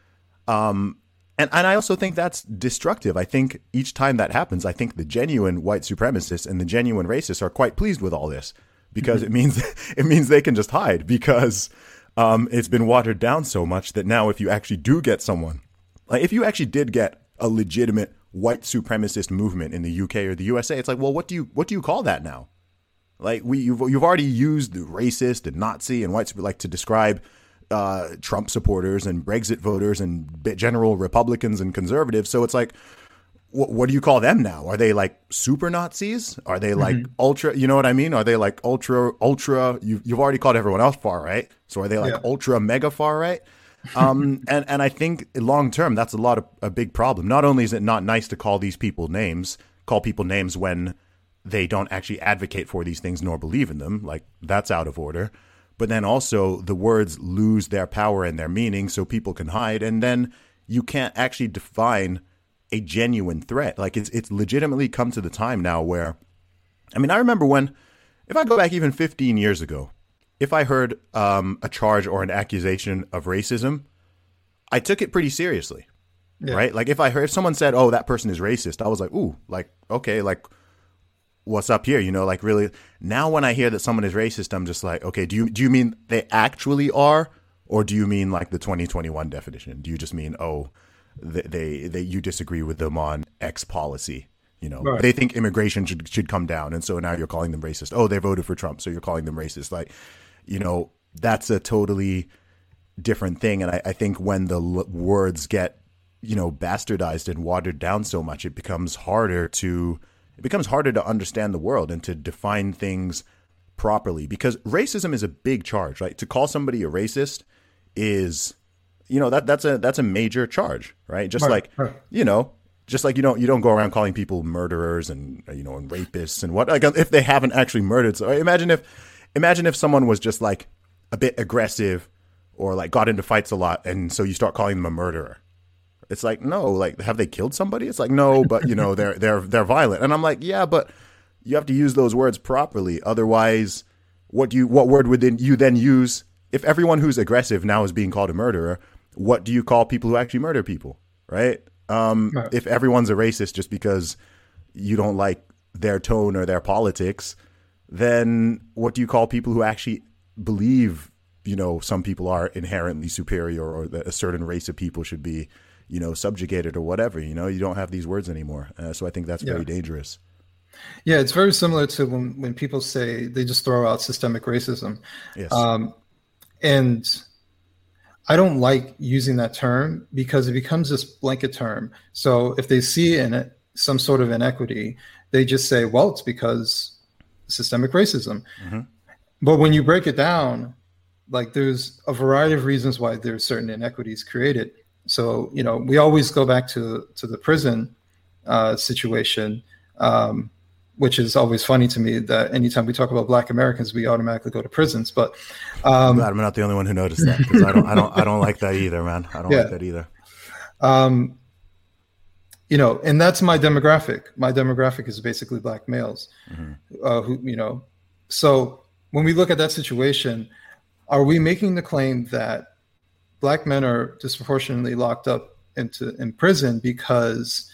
um, and, and I also think that's destructive. I think each time that happens, I think the genuine white supremacists and the genuine racists are quite pleased with all this because mm-hmm. it means, it means they can just hide because, um, it's been watered down so much that now if you actually do get someone, like if you actually did get a legitimate white supremacist movement in the U K or the U S A. It's like, well, what do you what do you call that now? Like we you've you've already used racist and Nazi and white like to describe uh, Trump supporters and Brexit voters and general Republicans and conservatives. So it's like, what, what do you call them now? Are they like super Nazis? Are they like mm-hmm. ultra? You know what I mean? Are they like ultra ultra? You you've already called everyone else far right. So are they like yeah. ultra mega far right? um, and and I think long term that's a lot of a big problem. Not only is it not nice to call these people names, call people names when they don't actually advocate for these things nor believe in them, like that's out of order. But then also the words lose their power and their meaning so people can hide. And then you can't actually define a genuine threat. Like it's it's legitimately come to the time now where, I mean, I remember when, if I go back even fifteen years ago, if I heard um, a charge or an accusation of racism, I took it pretty seriously, yeah. right? Like if I heard if someone said, oh, that person is racist, I was like, ooh, like, okay, like, what's up here? You know, like really now when I hear that someone is racist, I'm just like, okay, do you do you mean they actually are? Or do you mean like the twenty twenty-one definition? Do you just mean, oh, they they, they you disagree with them on X policy? You know, right. They think immigration should should come down. And so now you're calling them racist. Oh, they voted for Trump, so you're calling them racist. Like, you know, that's a totally different thing. And I, I think when the l- words get, you know, bastardized and watered down so much, it becomes harder to it becomes harder to understand the world and to define things properly, because racism is a big charge, right? To call somebody a racist is, you know, that that's a that's a major charge, right? Just right, like, right. you know, just like you don't you don't go around calling people murderers and, you know, and rapists and what, like if they haven't actually murdered. So imagine if imagine if someone was just like a bit aggressive or like got into fights a lot, and so you start calling them a murderer. It's like, no, like, have they killed somebody? It's like, no, but you know, they're they're they're violent. And I'm like, yeah, but you have to use those words properly. Otherwise, what do you what word would then you then use if everyone who's aggressive now is being called a murderer? What do you call people who actually murder people, right? Um, right. If everyone's a racist just because you don't like their tone or their politics, then what do you call people who actually believe, you know, some people are inherently superior or that a certain race of people should be, you know, subjugated or whatever? You know, you don't have these words anymore. Uh, so I think that's yeah. very dangerous.
Yeah, it's very similar to when, when people say they just throw out systemic racism.
Yes.
Um, and I don't like using that term because it becomes this blanket term. So if they see in it some sort of inequity, they just say, well, it's because systemic racism. Mm-hmm. But when you break it down, like there's a variety of reasons why there's certain inequities created. So, you know, we always go back to, to the prison uh, situation, um, which is always funny to me that anytime we talk about Black Americans, we automatically go to prisons. But um,
I'm glad I'm not the only one who noticed that, because I don't, I don't, I don't like that either, man. I don't yeah. like that either.
Um, you know, and that's my demographic. My demographic is basically Black males, mm-hmm. uh, who, you know, so when we look at that situation, are we making the claim that Black men are disproportionately locked up into in prison because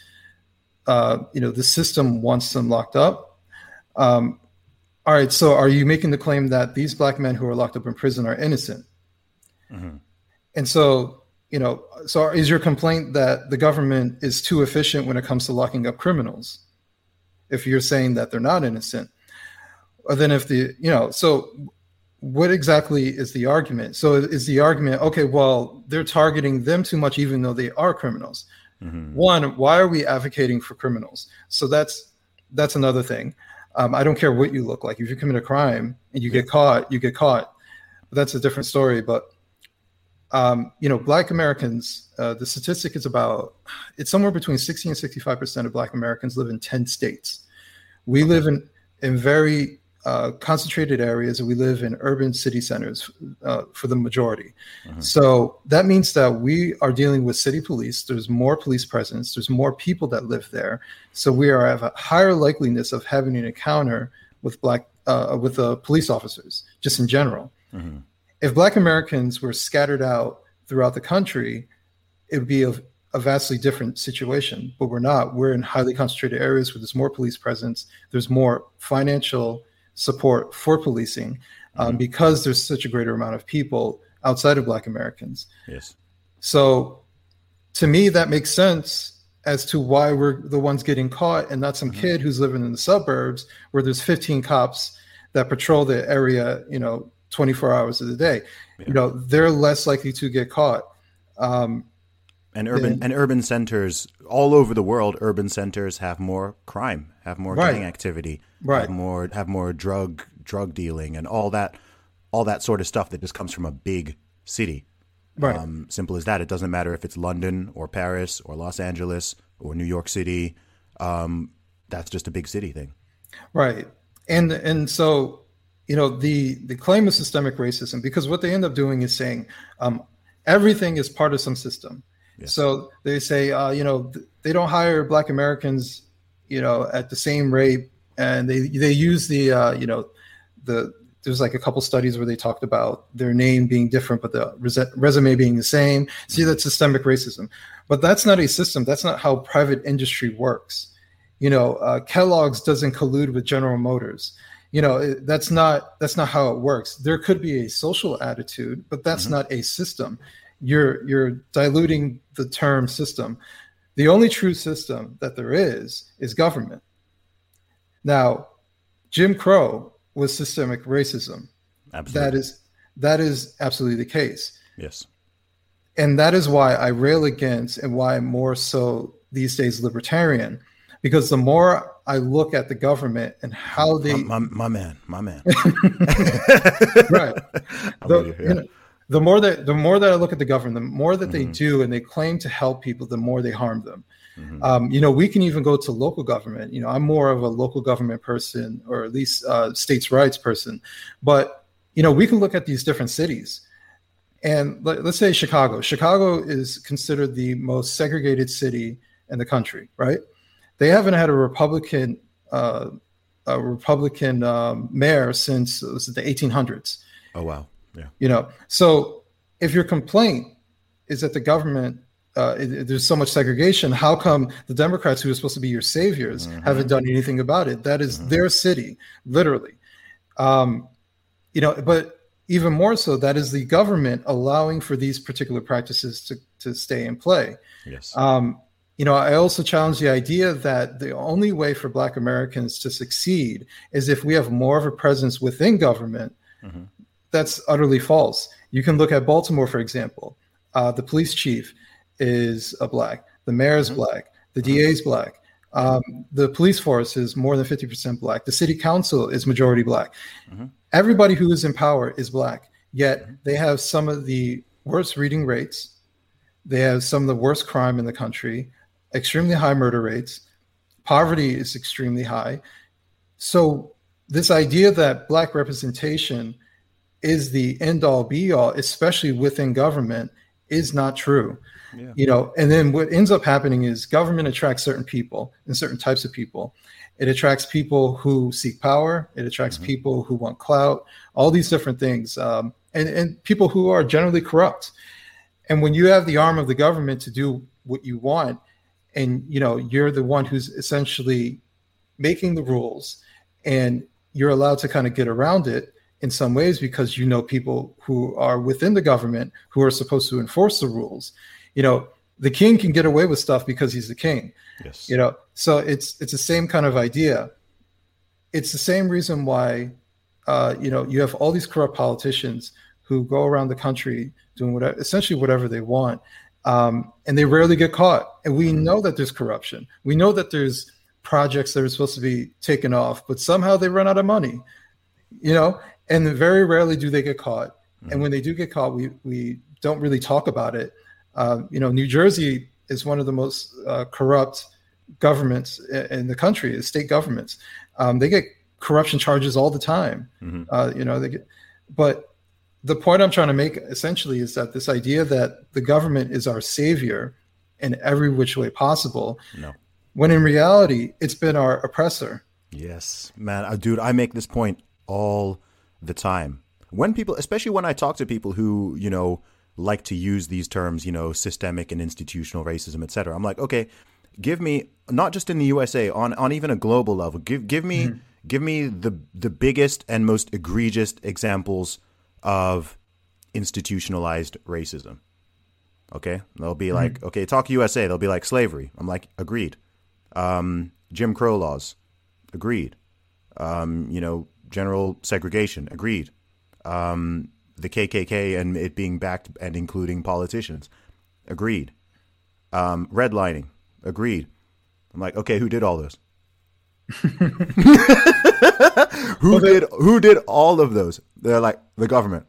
uh, you know the system wants them locked up? Um, all right, so are you making the claim that these Black men who are locked up in prison are innocent? Mm-hmm. And so, you know, so is your complaint that the government is too efficient when it comes to locking up criminals? If you're saying that they're not innocent, or then if the you know so. What exactly is the argument? So is the argument, okay, well, they're targeting them too much, even though they are criminals. Mm-hmm. One, why are we advocating for criminals? So that's that's another thing. Um, I don't care what you look like. If you commit a crime and you get caught, you get caught. But that's a different story. But, um, you know, Black Americans, uh, the statistic is about, it's somewhere between sixty and sixty-five percent of Black Americans live in ten states. We okay. live in, in very Uh, concentrated areas, and we live in urban city centers uh, for the majority. Mm-hmm. So that means that we are dealing with city police. There's more police presence. There's more people that live there. So we are have a higher likeliness of having an encounter with black uh, with uh, police officers, just in general. Mm-hmm. If Black Americans were scattered out throughout the country, it would be a, a vastly different situation. But we're not. We're in highly concentrated areas where there's more police presence. There's more financial support for policing um, mm-hmm. because there's such a greater amount of people outside of Black Americans.
Yes.
So to me, that makes sense as to why we're the ones getting caught and not some mm-hmm. kid who's living in the suburbs where there's fifteen cops that patrol the area, you know, twenty-four hours of the day. Yeah. You know, they're less likely to get caught. Um,
and urban than, and urban centers all over the world, urban centers have more crime, have more
right.
gang activity,
right.
have more have more drug drug dealing and all that all that sort of stuff that just comes from a big city.
Right.
Um, simple as that. It doesn't matter if it's London or Paris or Los Angeles or New York City. Um, that's just a big city thing.
Right. And and so, you know, the, the claim of systemic racism, because what they end up doing is saying um, everything is part of some system. Yes. So they say, uh, you know, they don't hire Black Americans, you know, at the same rate. And they, they use the, uh, you know, the, there's like a couple studies where they talked about their name being different, but the res- resume being the same. See, that's systemic racism. But that's not a system. That's not how private industry works. You know, uh, Kellogg's doesn't collude with General Motors. You know, that's not that's not how it works. There could be a social attitude, but that's mm-hmm. not a system. You're you're diluting the term system. The only true system that there is is government. Now, Jim Crow was systemic racism.
Absolutely.
That is that is absolutely the case.
Yes.
And that is why I rail against and why I'm more so these days libertarian, because the more I look at the government and how they
my, my, my man, my man.
Right. The, you, yeah. you know, the more that the more that I look at the government, the more that mm-hmm. they do and they claim to help people, the more they harm them. Mm-hmm. Um, you know, we can even go to local government. You know, I'm more of a local government person, or at least uh, states' rights person. But, you know, we can look at these different cities. And let, let's say Chicago. Chicago is considered the most segregated city in the country, right? They haven't had a Republican uh, a Republican um, mayor since it was the eighteen hundreds.
Oh, wow. Yeah.
You know, so if your complaint is that the government Uh, it, there's so much segregation, how come the Democrats, who are supposed to be your saviors, mm-hmm. haven't done anything about it? That is mm-hmm. their city, literally. Um, you know, but even more so, that is the government allowing for these particular practices to, to stay in play.
Yes.
Um, you know, I also challenge the idea that the only way for Black Americans to succeed is if we have more of a presence within government. Mm-hmm. That's utterly false. You can look at Baltimore, for example. Uh, the police chief is a Black, the mayor is mm-hmm. Black, the D A is Black, um, the police force is more than fifty percent Black, the city council is majority Black. Mm-hmm. Everybody who is in power is Black, yet mm-hmm. they have some of the worst reading rates, they have some of the worst crime in the country, extremely high murder rates, poverty is extremely high. So this idea that Black representation is the end all be all, especially within government, is not true. Yeah. You know, and then what ends up happening is government attracts certain people and certain types of people. It attracts people who seek power. It attracts mm-hmm. people who want clout, all these different things, um, and, and people who are generally corrupt. And when you have the arm of the government to do what you want, and, you know, you're the one who's essentially making the rules, and you're allowed to kind of get around it in some ways because you know people who are within the government who are supposed to enforce the rules. You know, the king can get away with stuff because he's the king.
Yes.
You know, so it's it's the same kind of idea. It's the same reason why, uh, you know, you have all these corrupt politicians who go around the country doing whatever, essentially whatever they want, um, and they rarely get caught. And we mm-hmm. know that there's corruption. We know that there's projects that are supposed to be taken off, but somehow they run out of money. You know, and very rarely do they get caught. Mm-hmm. And when they do get caught, we we don't really talk about it. Uh, you know, New Jersey is one of the most uh, corrupt governments in the country, the state governments. Um, they get corruption charges all the time. Mm-hmm. Uh, you know, they get, but the point I'm trying to make essentially is that this idea that the government is our savior in every which way possible,
no.
when in reality, it's been our oppressor.
Yes, man, uh, dude, I make this point all the time. When people, especially when I talk to people who, you know, like to use these terms, you know, systemic and institutional racism, et cetera. I'm like, okay, give me, not just in the U S A, on, on even a global level, give give me mm-hmm. give me the the biggest and most egregious examples of institutionalized racism. Okay. They'll be like, mm-hmm. okay, talk U S A. They'll be like slavery. I'm like, agreed. Um, Jim Crow laws. Agreed. Um, you know, general segregation. Agreed. Um, the K K K and it being backed and including politicians. Agreed. Um, redlining. Agreed. I'm like, okay, who did all this? who did who did all of those? They're like, the government.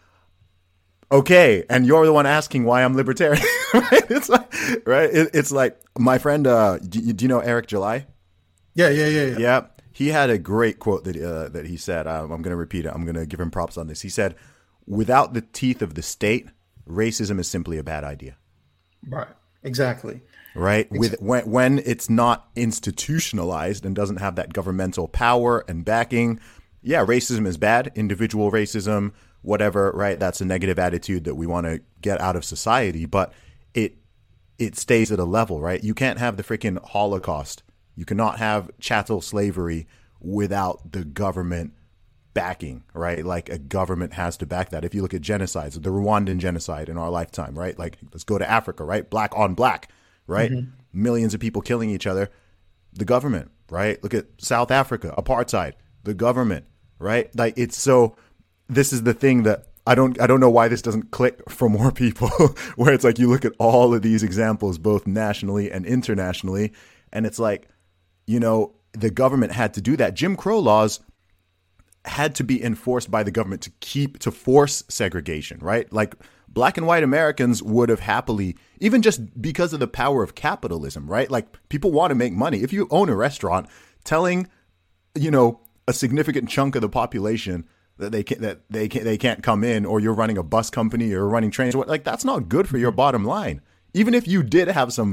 Okay, and you're the one asking why I'm libertarian, right? It's like, right? It, it's like my friend. Uh, do, do you know Eric July?
Yeah, yeah, yeah, yeah.
Yeah, he had a great quote that uh, that he said. Um, I'm going to repeat it. I'm going to give him props on this. He said, "Without the teeth of the state, racism is simply a bad idea."
Right. Exactly.
Right. Exactly. With when when it's not institutionalized and doesn't have that governmental power and backing, yeah, racism is bad. Individual racism, whatever, right? That's a negative attitude that we want to get out of society, but it it stays at a level, right? You can't have the freaking Holocaust. You cannot have chattel slavery without the government backing, right? Like a government has to back that. If you look at genocides, the Rwandan genocide in our lifetime, right? Like let's go to Africa, right? Black on black, right? Mm-hmm. Millions of people killing each other. The government, right? Look at South Africa, apartheid, the government, right? Like it's so, this is the thing that I don't, I don't know why this doesn't click for more people where it's like, you look at all of these examples, both nationally and internationally. And it's like, you know, the government had to do that. Jim Crow laws had to be enforced by the government to keep, to force segregation, right? Like black and white Americans would have happily, even just because of the power of capitalism, right? Like people want to make money. If you own a restaurant, telling, you know, a significant chunk of the population that they can't, that they can't, they can't come in, or you're running a bus company or running trains, like that's not good for your bottom line. Even if you did have some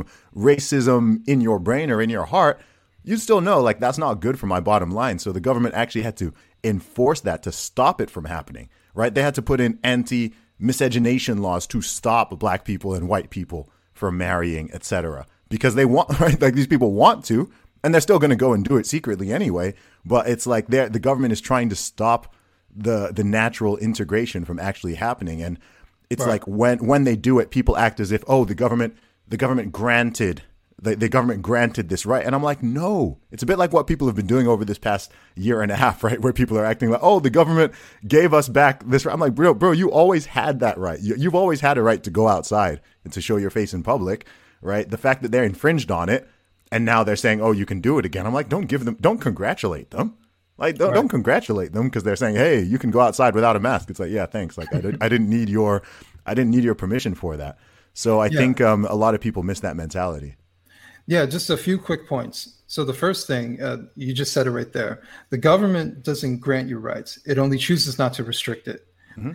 racism in your brain or in your heart, you still know like that's not good for my bottom line. So the government actually had to enforce that to stop it from happening, right? They had to put in anti-miscegenation laws to stop black people and white people from marrying, et cetera, because they want, right? Like these people want to, and they're still going to go and do it secretly anyway. But it's like they're, the government is trying to stop the the natural integration from actually happening. And it's right. like when when they do it, people act as if, oh, the government the government granted the, the government granted this right. And I'm like, no, it's a bit like what people have been doing over this past year and a half, right? Where people are acting like, oh, the government gave us back this right. I'm like, bro, bro, you always had that right. You, you've always had a right to go outside and to show your face in public, right? The fact that they're infringed on it and now they're saying, oh, you can do it again. I'm like, don't give them, don't congratulate them. Like, don't, right. don't congratulate them because they're saying, hey, you can go outside without a mask. It's like, yeah, thanks. Like, I, did, I didn't need your, I didn't need your permission for that. So I yeah. think um, a lot of people miss that mentality.
Yeah, just a few quick points. So the first thing, uh, you just said it right there. The government doesn't grant you rights. It only chooses not to restrict it. Mm-hmm.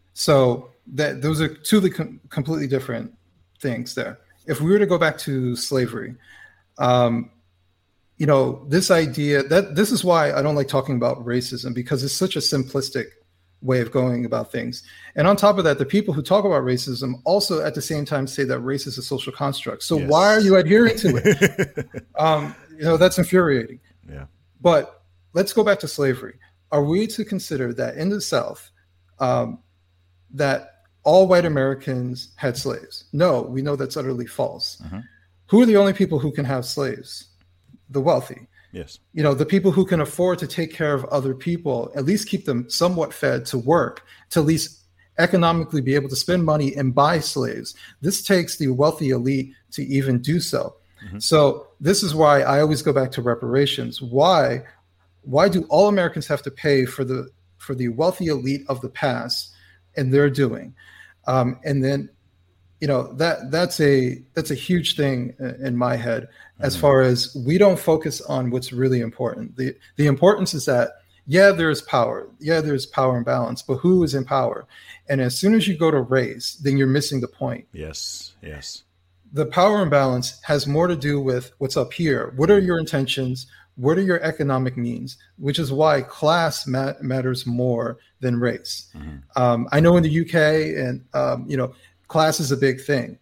So that those are two com- completely different things there. If we were to go back to slavery, um, you know, this idea that this is why I don't like talking about racism, because it's such a simplistic way of going about things. And on top of that, the people who talk about racism also at the same time say that race is a social construct. So yes. why are you adhering to it? um, you know, that's infuriating.
Yeah.
But let's go back to slavery. Are we to consider that in the South, um, that all white Americans had slaves? No, we know that's utterly false. Uh-huh. Who are the only people who can have slaves? The wealthy.
Yes.
You know, the people who can afford to take care of other people, at least keep them somewhat fed to work, to at least economically be able to spend money and buy slaves. This takes the wealthy elite to even do so. Mm-hmm. So this is why I always go back to reparations. Why, why do all Americans have to pay for the for the wealthy elite of the past and their doing? Um, and then, you know, that that's a that's a huge thing in my head. As far as we don't focus on what's really important. The the importance is that, yeah, there's power. Yeah, there's power and balance, but who is in power? And as soon as you go to race, then you're missing the point.
Yes, yes.
The power and balance has more to do with what's up here. What are your intentions? What are your economic means? Which is why class ma- matters more than race. Mm-hmm. Um, I know in the U K and, um, you know, class is a big thing.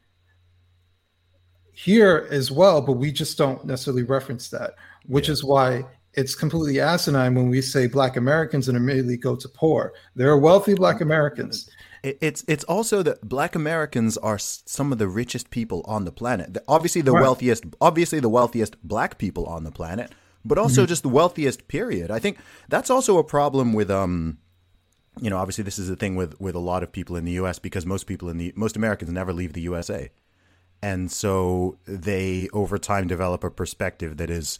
Here as well, but we just don't necessarily reference that, which yeah. is why it's completely asinine when we say Black Americans and immediately go to poor. There are wealthy Black Americans.
It, it's it's also that Black Americans are s- some of the richest people on the planet. The- Obviously, the
Right.
wealthiest, obviously the wealthiest Black people on the planet, but also
Mm-hmm.
just the wealthiest. Period. I think that's also a problem with um, you know, obviously this is a thing with with a lot of people in the U S because most people in the most Americans never leave the U S A, and so they over time develop a perspective that is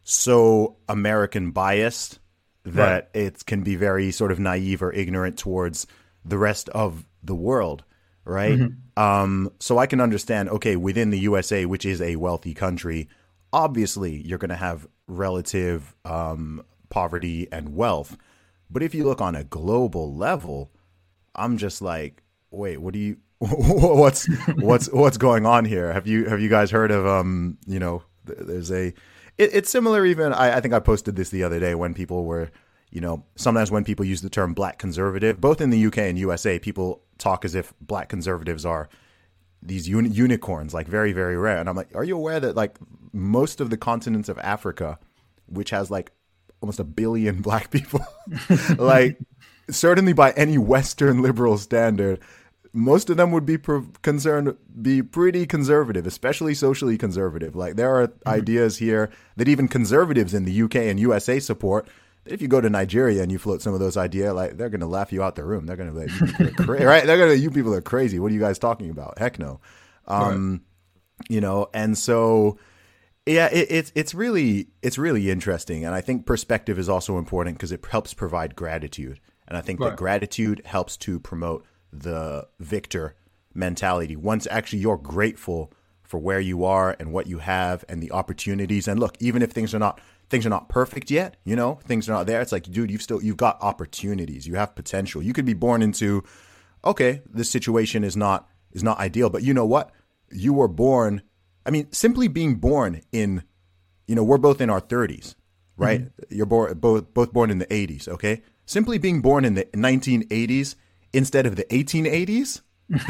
so American biased that
Right.
it can be very sort of naive or ignorant towards the rest of the world, right?
Mm-hmm.
Um, so I can understand, okay, within the U S A, which is a wealthy country, obviously you're going to have relative um, poverty and wealth. But if you look on a global level, I'm just like, wait, what do you, what's, what's, what's going on here? Have you, have you guys heard of, um, you know, th- there's a, it, it's similar even, I, I think I posted this the other day when people were, you know, sometimes when people use the term Black conservative, both in the U K and U S A, people talk as if Black conservatives are these uni- unicorns, like very, very rare. And I'm like, are you aware that like most of the continents of Africa, which has like almost a billion Black people, like certainly by any Western liberal standard, most of them would be pro- concerned, be pretty conservative, especially socially conservative. Like there are mm-hmm. ideas here that even conservatives in the U K and U S A support. If you go to Nigeria and you float some of those ideas, like they're going to laugh you out the room. They're going to be like, you people are cra- right? They're going to, you people are crazy. What are you guys talking about? Heck no. Um, right. You know, and so, yeah, it, it's, it's really, it's really interesting. And I think perspective is also important because it helps provide gratitude. And I think right. that gratitude helps to promote the victor mentality. Once actually you're grateful for where you are and what you have and the opportunities. And look, even if things are not, things are not perfect yet, you know, things are not there. It's like, dude, you've still, you've got opportunities. You have potential. You could be born into, okay, this situation is not, is not ideal, but you know what? You were born. I mean, simply being born in, you know, we're both in our thirties, right? Mm-hmm. You're born, both, both born in the eighties. Okay. Simply being born in the nineteen eighties instead of the eighteen eighties,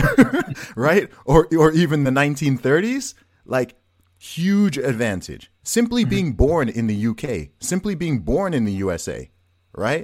right? Or, or even the nineteen thirties, like, huge advantage. Simply being born in the U K, simply being born in the U S A, right?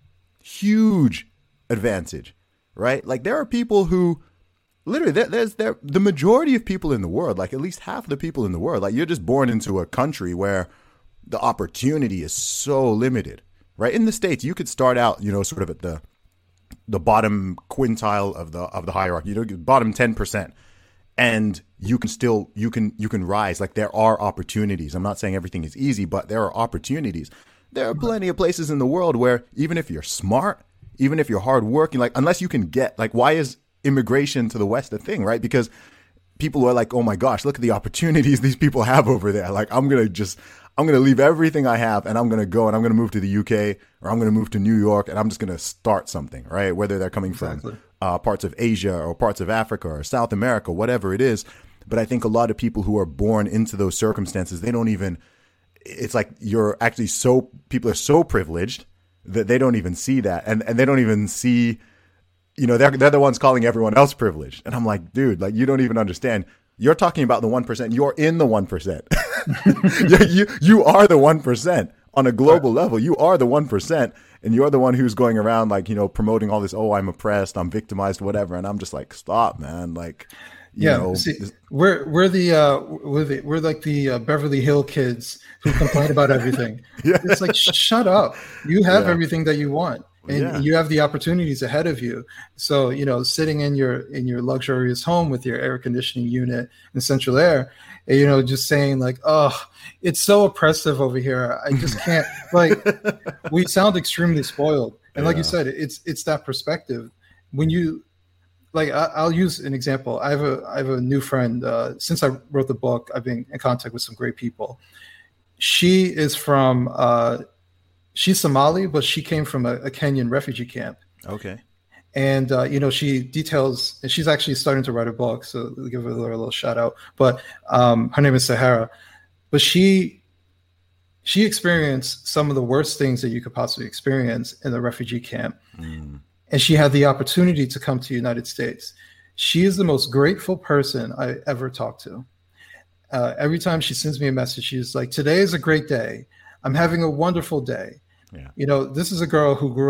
Huge advantage, right? Like there are people who literally there, there's there the majority of people in the world, like at least half the people in the world, like you're just born into a country where the opportunity is so limited, right? In the States, you could start out, you know, sort of at the the bottom quintile of the of the hierarchy, you know, bottom ten percent. And you can still, you can, you can rise. Like there are opportunities. I'm not saying everything is easy, but there are opportunities. There are plenty of places in the world where even if you're smart, even if you're hardworking, like unless you can get, like why is immigration to the West a thing, right? Because people are like, oh my gosh, look at the opportunities these people have over there. Like I'm going to just, I'm going to leave everything I have and I'm going to go and I'm going to move to the U K or I'm going to move to New York and I'm just going to start something, right? Whether they're coming exactly. from uh, parts of Asia or parts of Africa or South America, whatever it is. But I think a lot of people who are born into those circumstances, they don't even, it's like you're actually so, people are so privileged that they don't even see that. And, and they don't even see, you know, they're, they're the ones calling everyone else privileged. And I'm like, dude, like you don't even understand. You're talking about the one percent. You're in the one percent. you, you are the one percent on a global level. You are the one percent. And you're the one who's going around like, you know, promoting all this, oh, I'm oppressed, I'm victimized, whatever. And I'm just like, stop, man. Like, you
yeah,
know,
see, we're, we're the, uh, we're the, we're like the uh, Beverly Hill kids who complain about everything. Yeah. It's like, shut up. You have yeah. everything that you want. And yeah. you have the opportunities ahead of you. So, you know, sitting in your in your luxurious home with your air conditioning unit and central air, and, you know, just saying like, oh, it's so oppressive over here. I just can't. Like, we sound extremely spoiled. And like yeah. you said, it's it's that perspective. When you like, I, I'll use an example. I have a I have a new friend. Uh, since I wrote the book, I've been in contact with some great people. She is from. Uh, She's Somali, but she came from a, a Kenyan refugee camp.
Okay.
And, uh, you know, she details, and she's actually starting to write a book, so we'll give her a little shout out. But um, her name is Sahara. But she she experienced some of the worst things that you could possibly experience in the refugee camp. Mm. And she had the opportunity to come to the United States. She is the most grateful person I ever talked to. Uh, every time she sends me a message, she's like, today is a great day. I'm having a wonderful day. Yeah. You know, this is a girl who grew up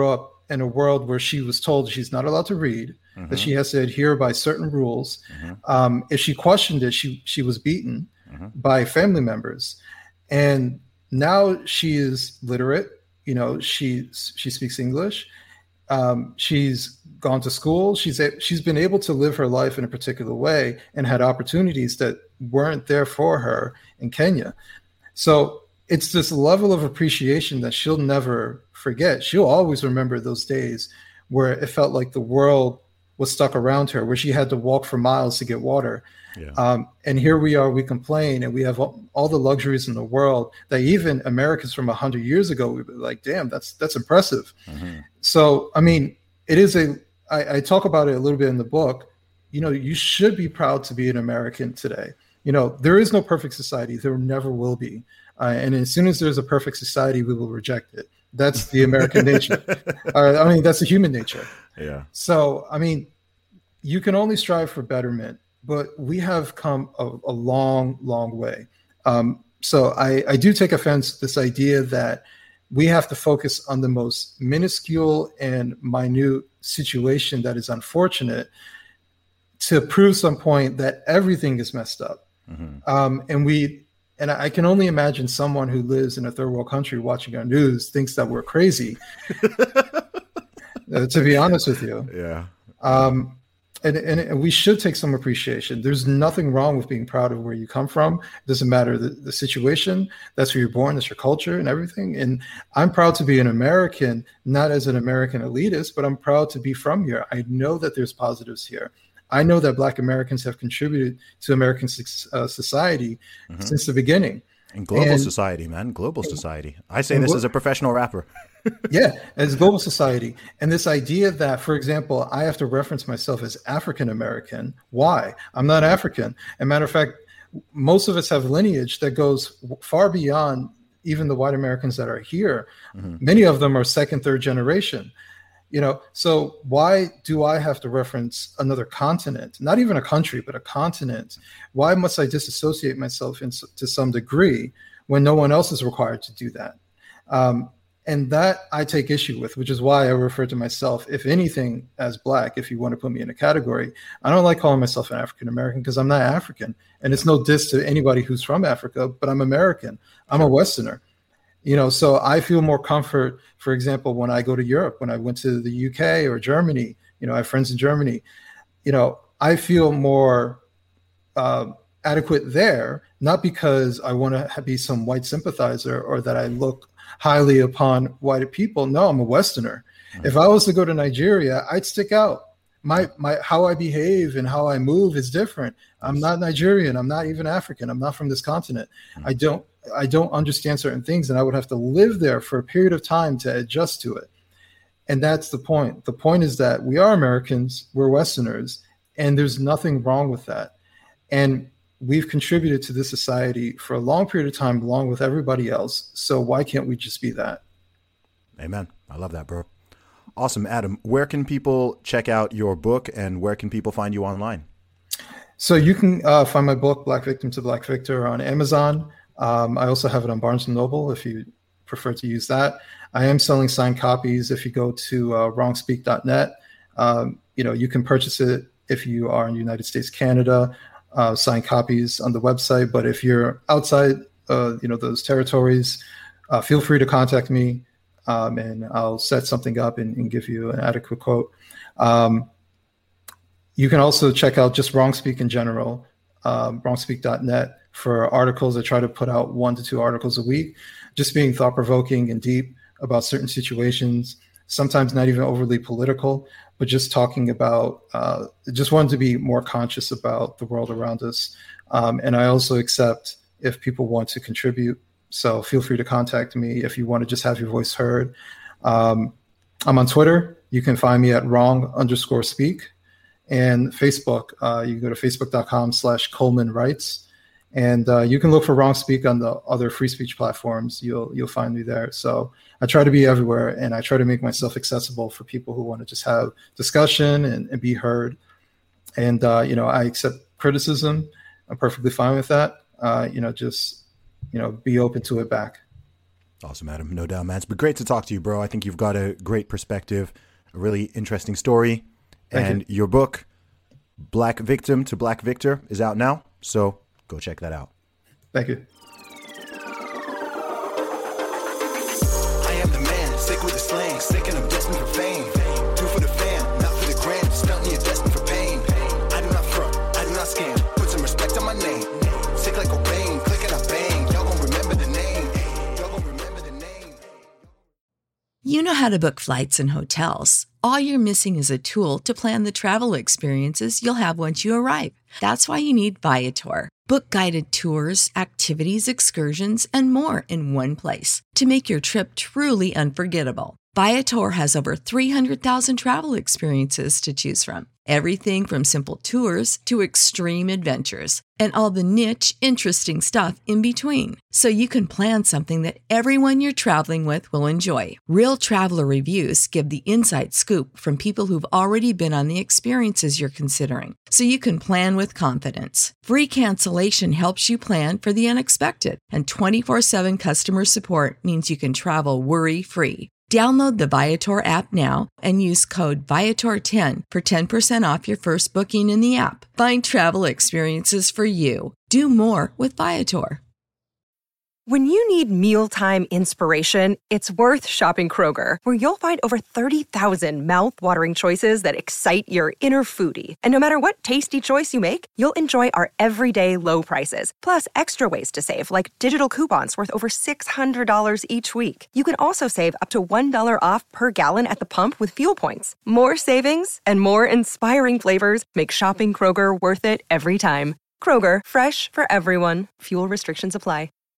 in a world where she was told she's not allowed to read, mm-hmm. that she has to adhere by certain rules. Mm-hmm. Um, if she questioned it, she she was beaten mm-hmm. by family members. And now she is literate. You know, she she speaks English. Um, she's gone to school. She's a, she's been able to live her life in a particular way and had opportunities that weren't there for her in Kenya. So it's this level of appreciation that she'll never forget. She'll always remember those days where it felt like the world was stuck around her, where she had to walk for miles to get water. Yeah. Um, and here we are, we complain, and we have all, all the luxuries in the world that even Americans from one hundred years ago, we were like, damn, that's that's impressive. Mm-hmm. So, I mean, it is a, I, I talk about it a little bit in the book. You know, you should be proud to be an American today. You know, there is no perfect society. There never will be. Uh, and as soon as there's a perfect society, we will reject it. That's the American nature. Uh, I mean, that's the human nature.
Yeah.
So, I mean, you can only strive for betterment, but we have come a, a long, long way. Um, so I, I do take offense to this idea that we have to focus on the most minuscule and minute situation that is unfortunate to prove some point that everything is messed up. Mm-hmm. Um, and we, and I can only imagine someone who lives in a third world country watching our news thinks that we're crazy, uh, to be honest with you.
Yeah.
Um, and, and, and we should take some appreciation. There's nothing wrong with being proud of where you come from. It doesn't matter the, the situation. That's where you're born. That's your culture and everything. And I'm proud to be an American, not as an American elitist, but I'm proud to be from here. I know that there's positives here. I know that Black Americans have contributed to American uh, society mm-hmm. since the beginning.
And global and, society, man, global society. I say this as a professional rapper.
Yeah, as global society. And this idea that, for example, I have to reference myself as African American. Why? I'm not African. As a matter of fact, most of us have lineage that goes far beyond even the white Americans that are here. Mm-hmm. Many of them are second, third generation. You know, so why do I have to reference another continent? Not even a country, but a continent. Why must I disassociate myself in, to some degree when no one else is required to do that? Um, and that I take issue with, which is why I refer to myself, if anything, as Black, if you want to put me in a category. I don't like calling myself an African American because I'm not African. And it's no diss to anybody who's from Africa, but I'm American. I'm a Westerner. You know, so I feel more comfort, for example, when I go to Europe, when I went to the U K or Germany, you know, I have friends in Germany, you know, I feel more uh, adequate there, not because I want to be some white sympathizer or that I look highly upon white people. No, I'm a Westerner. Mm-hmm. If I was to go to Nigeria, I'd stick out. My, my, how I behave and how I move is different. I'm not Nigerian. I'm not even African. I'm not from this continent. Mm-hmm. I don't, I don't understand certain things, and I would have to live there for a period of time to adjust to it. And that's the point. The point is that we are Americans, we're Westerners, and there's nothing wrong with that. And we've contributed to this society for a long period of time, along with everybody else. So why can't we just be that?
Amen. I love that, bro. Awesome. Adam, where can people check out your book and where can people find you online?
So you can uh, find my book, Black Victim to Black Victor, on Amazon. Um, I also have it on Barnes and Noble if you prefer to use that. I am selling signed copies. If you go to uh, wrong speak dot net, um, you know, you can purchase it if you are in the United States, Canada, uh, signed copies on the website. But if you're outside, uh, you know, those territories, uh, feel free to contact me um, and I'll set something up and, and give you an adequate quote. Um, you can also check out just Wrong Speak in general, um, wrong speak dot net. For articles. I try to put out one to two articles a week, just being thought-provoking and deep about certain situations, sometimes not even overly political, but just talking about, uh, just wanted to be more conscious about the world around us. Um, and I also accept if people want to contribute. So feel free to contact me if you want to just have your voice heard. Um, I'm on Twitter. You can find me at wrong underscore speak. And Facebook, uh, you can go to facebook.com slash Coleman Writes. And uh, you can look for Wrong Speak on the other free speech platforms. You'll you'll find me there. So I try to be everywhere, and I try to make myself accessible for people who want to just have discussion and, and be heard. And uh, you know, I accept criticism. I'm perfectly fine with that. Uh, you know, just you know, be open to it back.
Awesome, Adam. No doubt, man. It's been great to talk to you, bro. I think you've got a great perspective, a really interesting story.
Thank
and
you.
Your book, Black Victim to Black Victor, is out now. So go check that out.
Thank you.
I am the man, sick with the slang, sick and I'm destined for fame. Do for the fam, not for the gram, stunting you're destined for pain. I do not front, I do not scam, put some respect on my name. Sick like Cobain, click and I bang, y'all gon' remember the name. Y'all gon' remember the name.
You know how to book flights and hotels. All you're missing is a tool to plan the travel experiences you'll have once you arrive. That's why you need Viator. Book guided tours, activities, excursions, and more in one place to make your trip truly unforgettable. Viator has over three hundred thousand travel experiences to choose from. Everything from simple tours to extreme adventures and all the niche, interesting stuff in between. So you can plan something that everyone you're traveling with will enjoy. Real traveler reviews give the inside scoop from people who've already been on the experiences you're considering. So you can plan with confidence. Free cancellation helps you plan for the unexpected. And twenty-four seven customer support means you can travel worry-free. Download the Viator app now and use code Viator ten for ten percent off your first booking in the app. Find travel experiences for you. Do more with Viator.
When you need mealtime inspiration, it's worth shopping Kroger, where you'll find over thirty thousand mouth-watering choices that excite your inner foodie. And no matter what tasty choice you make, you'll enjoy our everyday low prices, plus extra ways to save, like digital coupons worth over six hundred dollars each week. You can also save up to one dollar off per gallon at the pump with fuel points. More savings and more inspiring flavors make shopping Kroger worth it every time. Kroger, fresh for everyone. Fuel restrictions apply.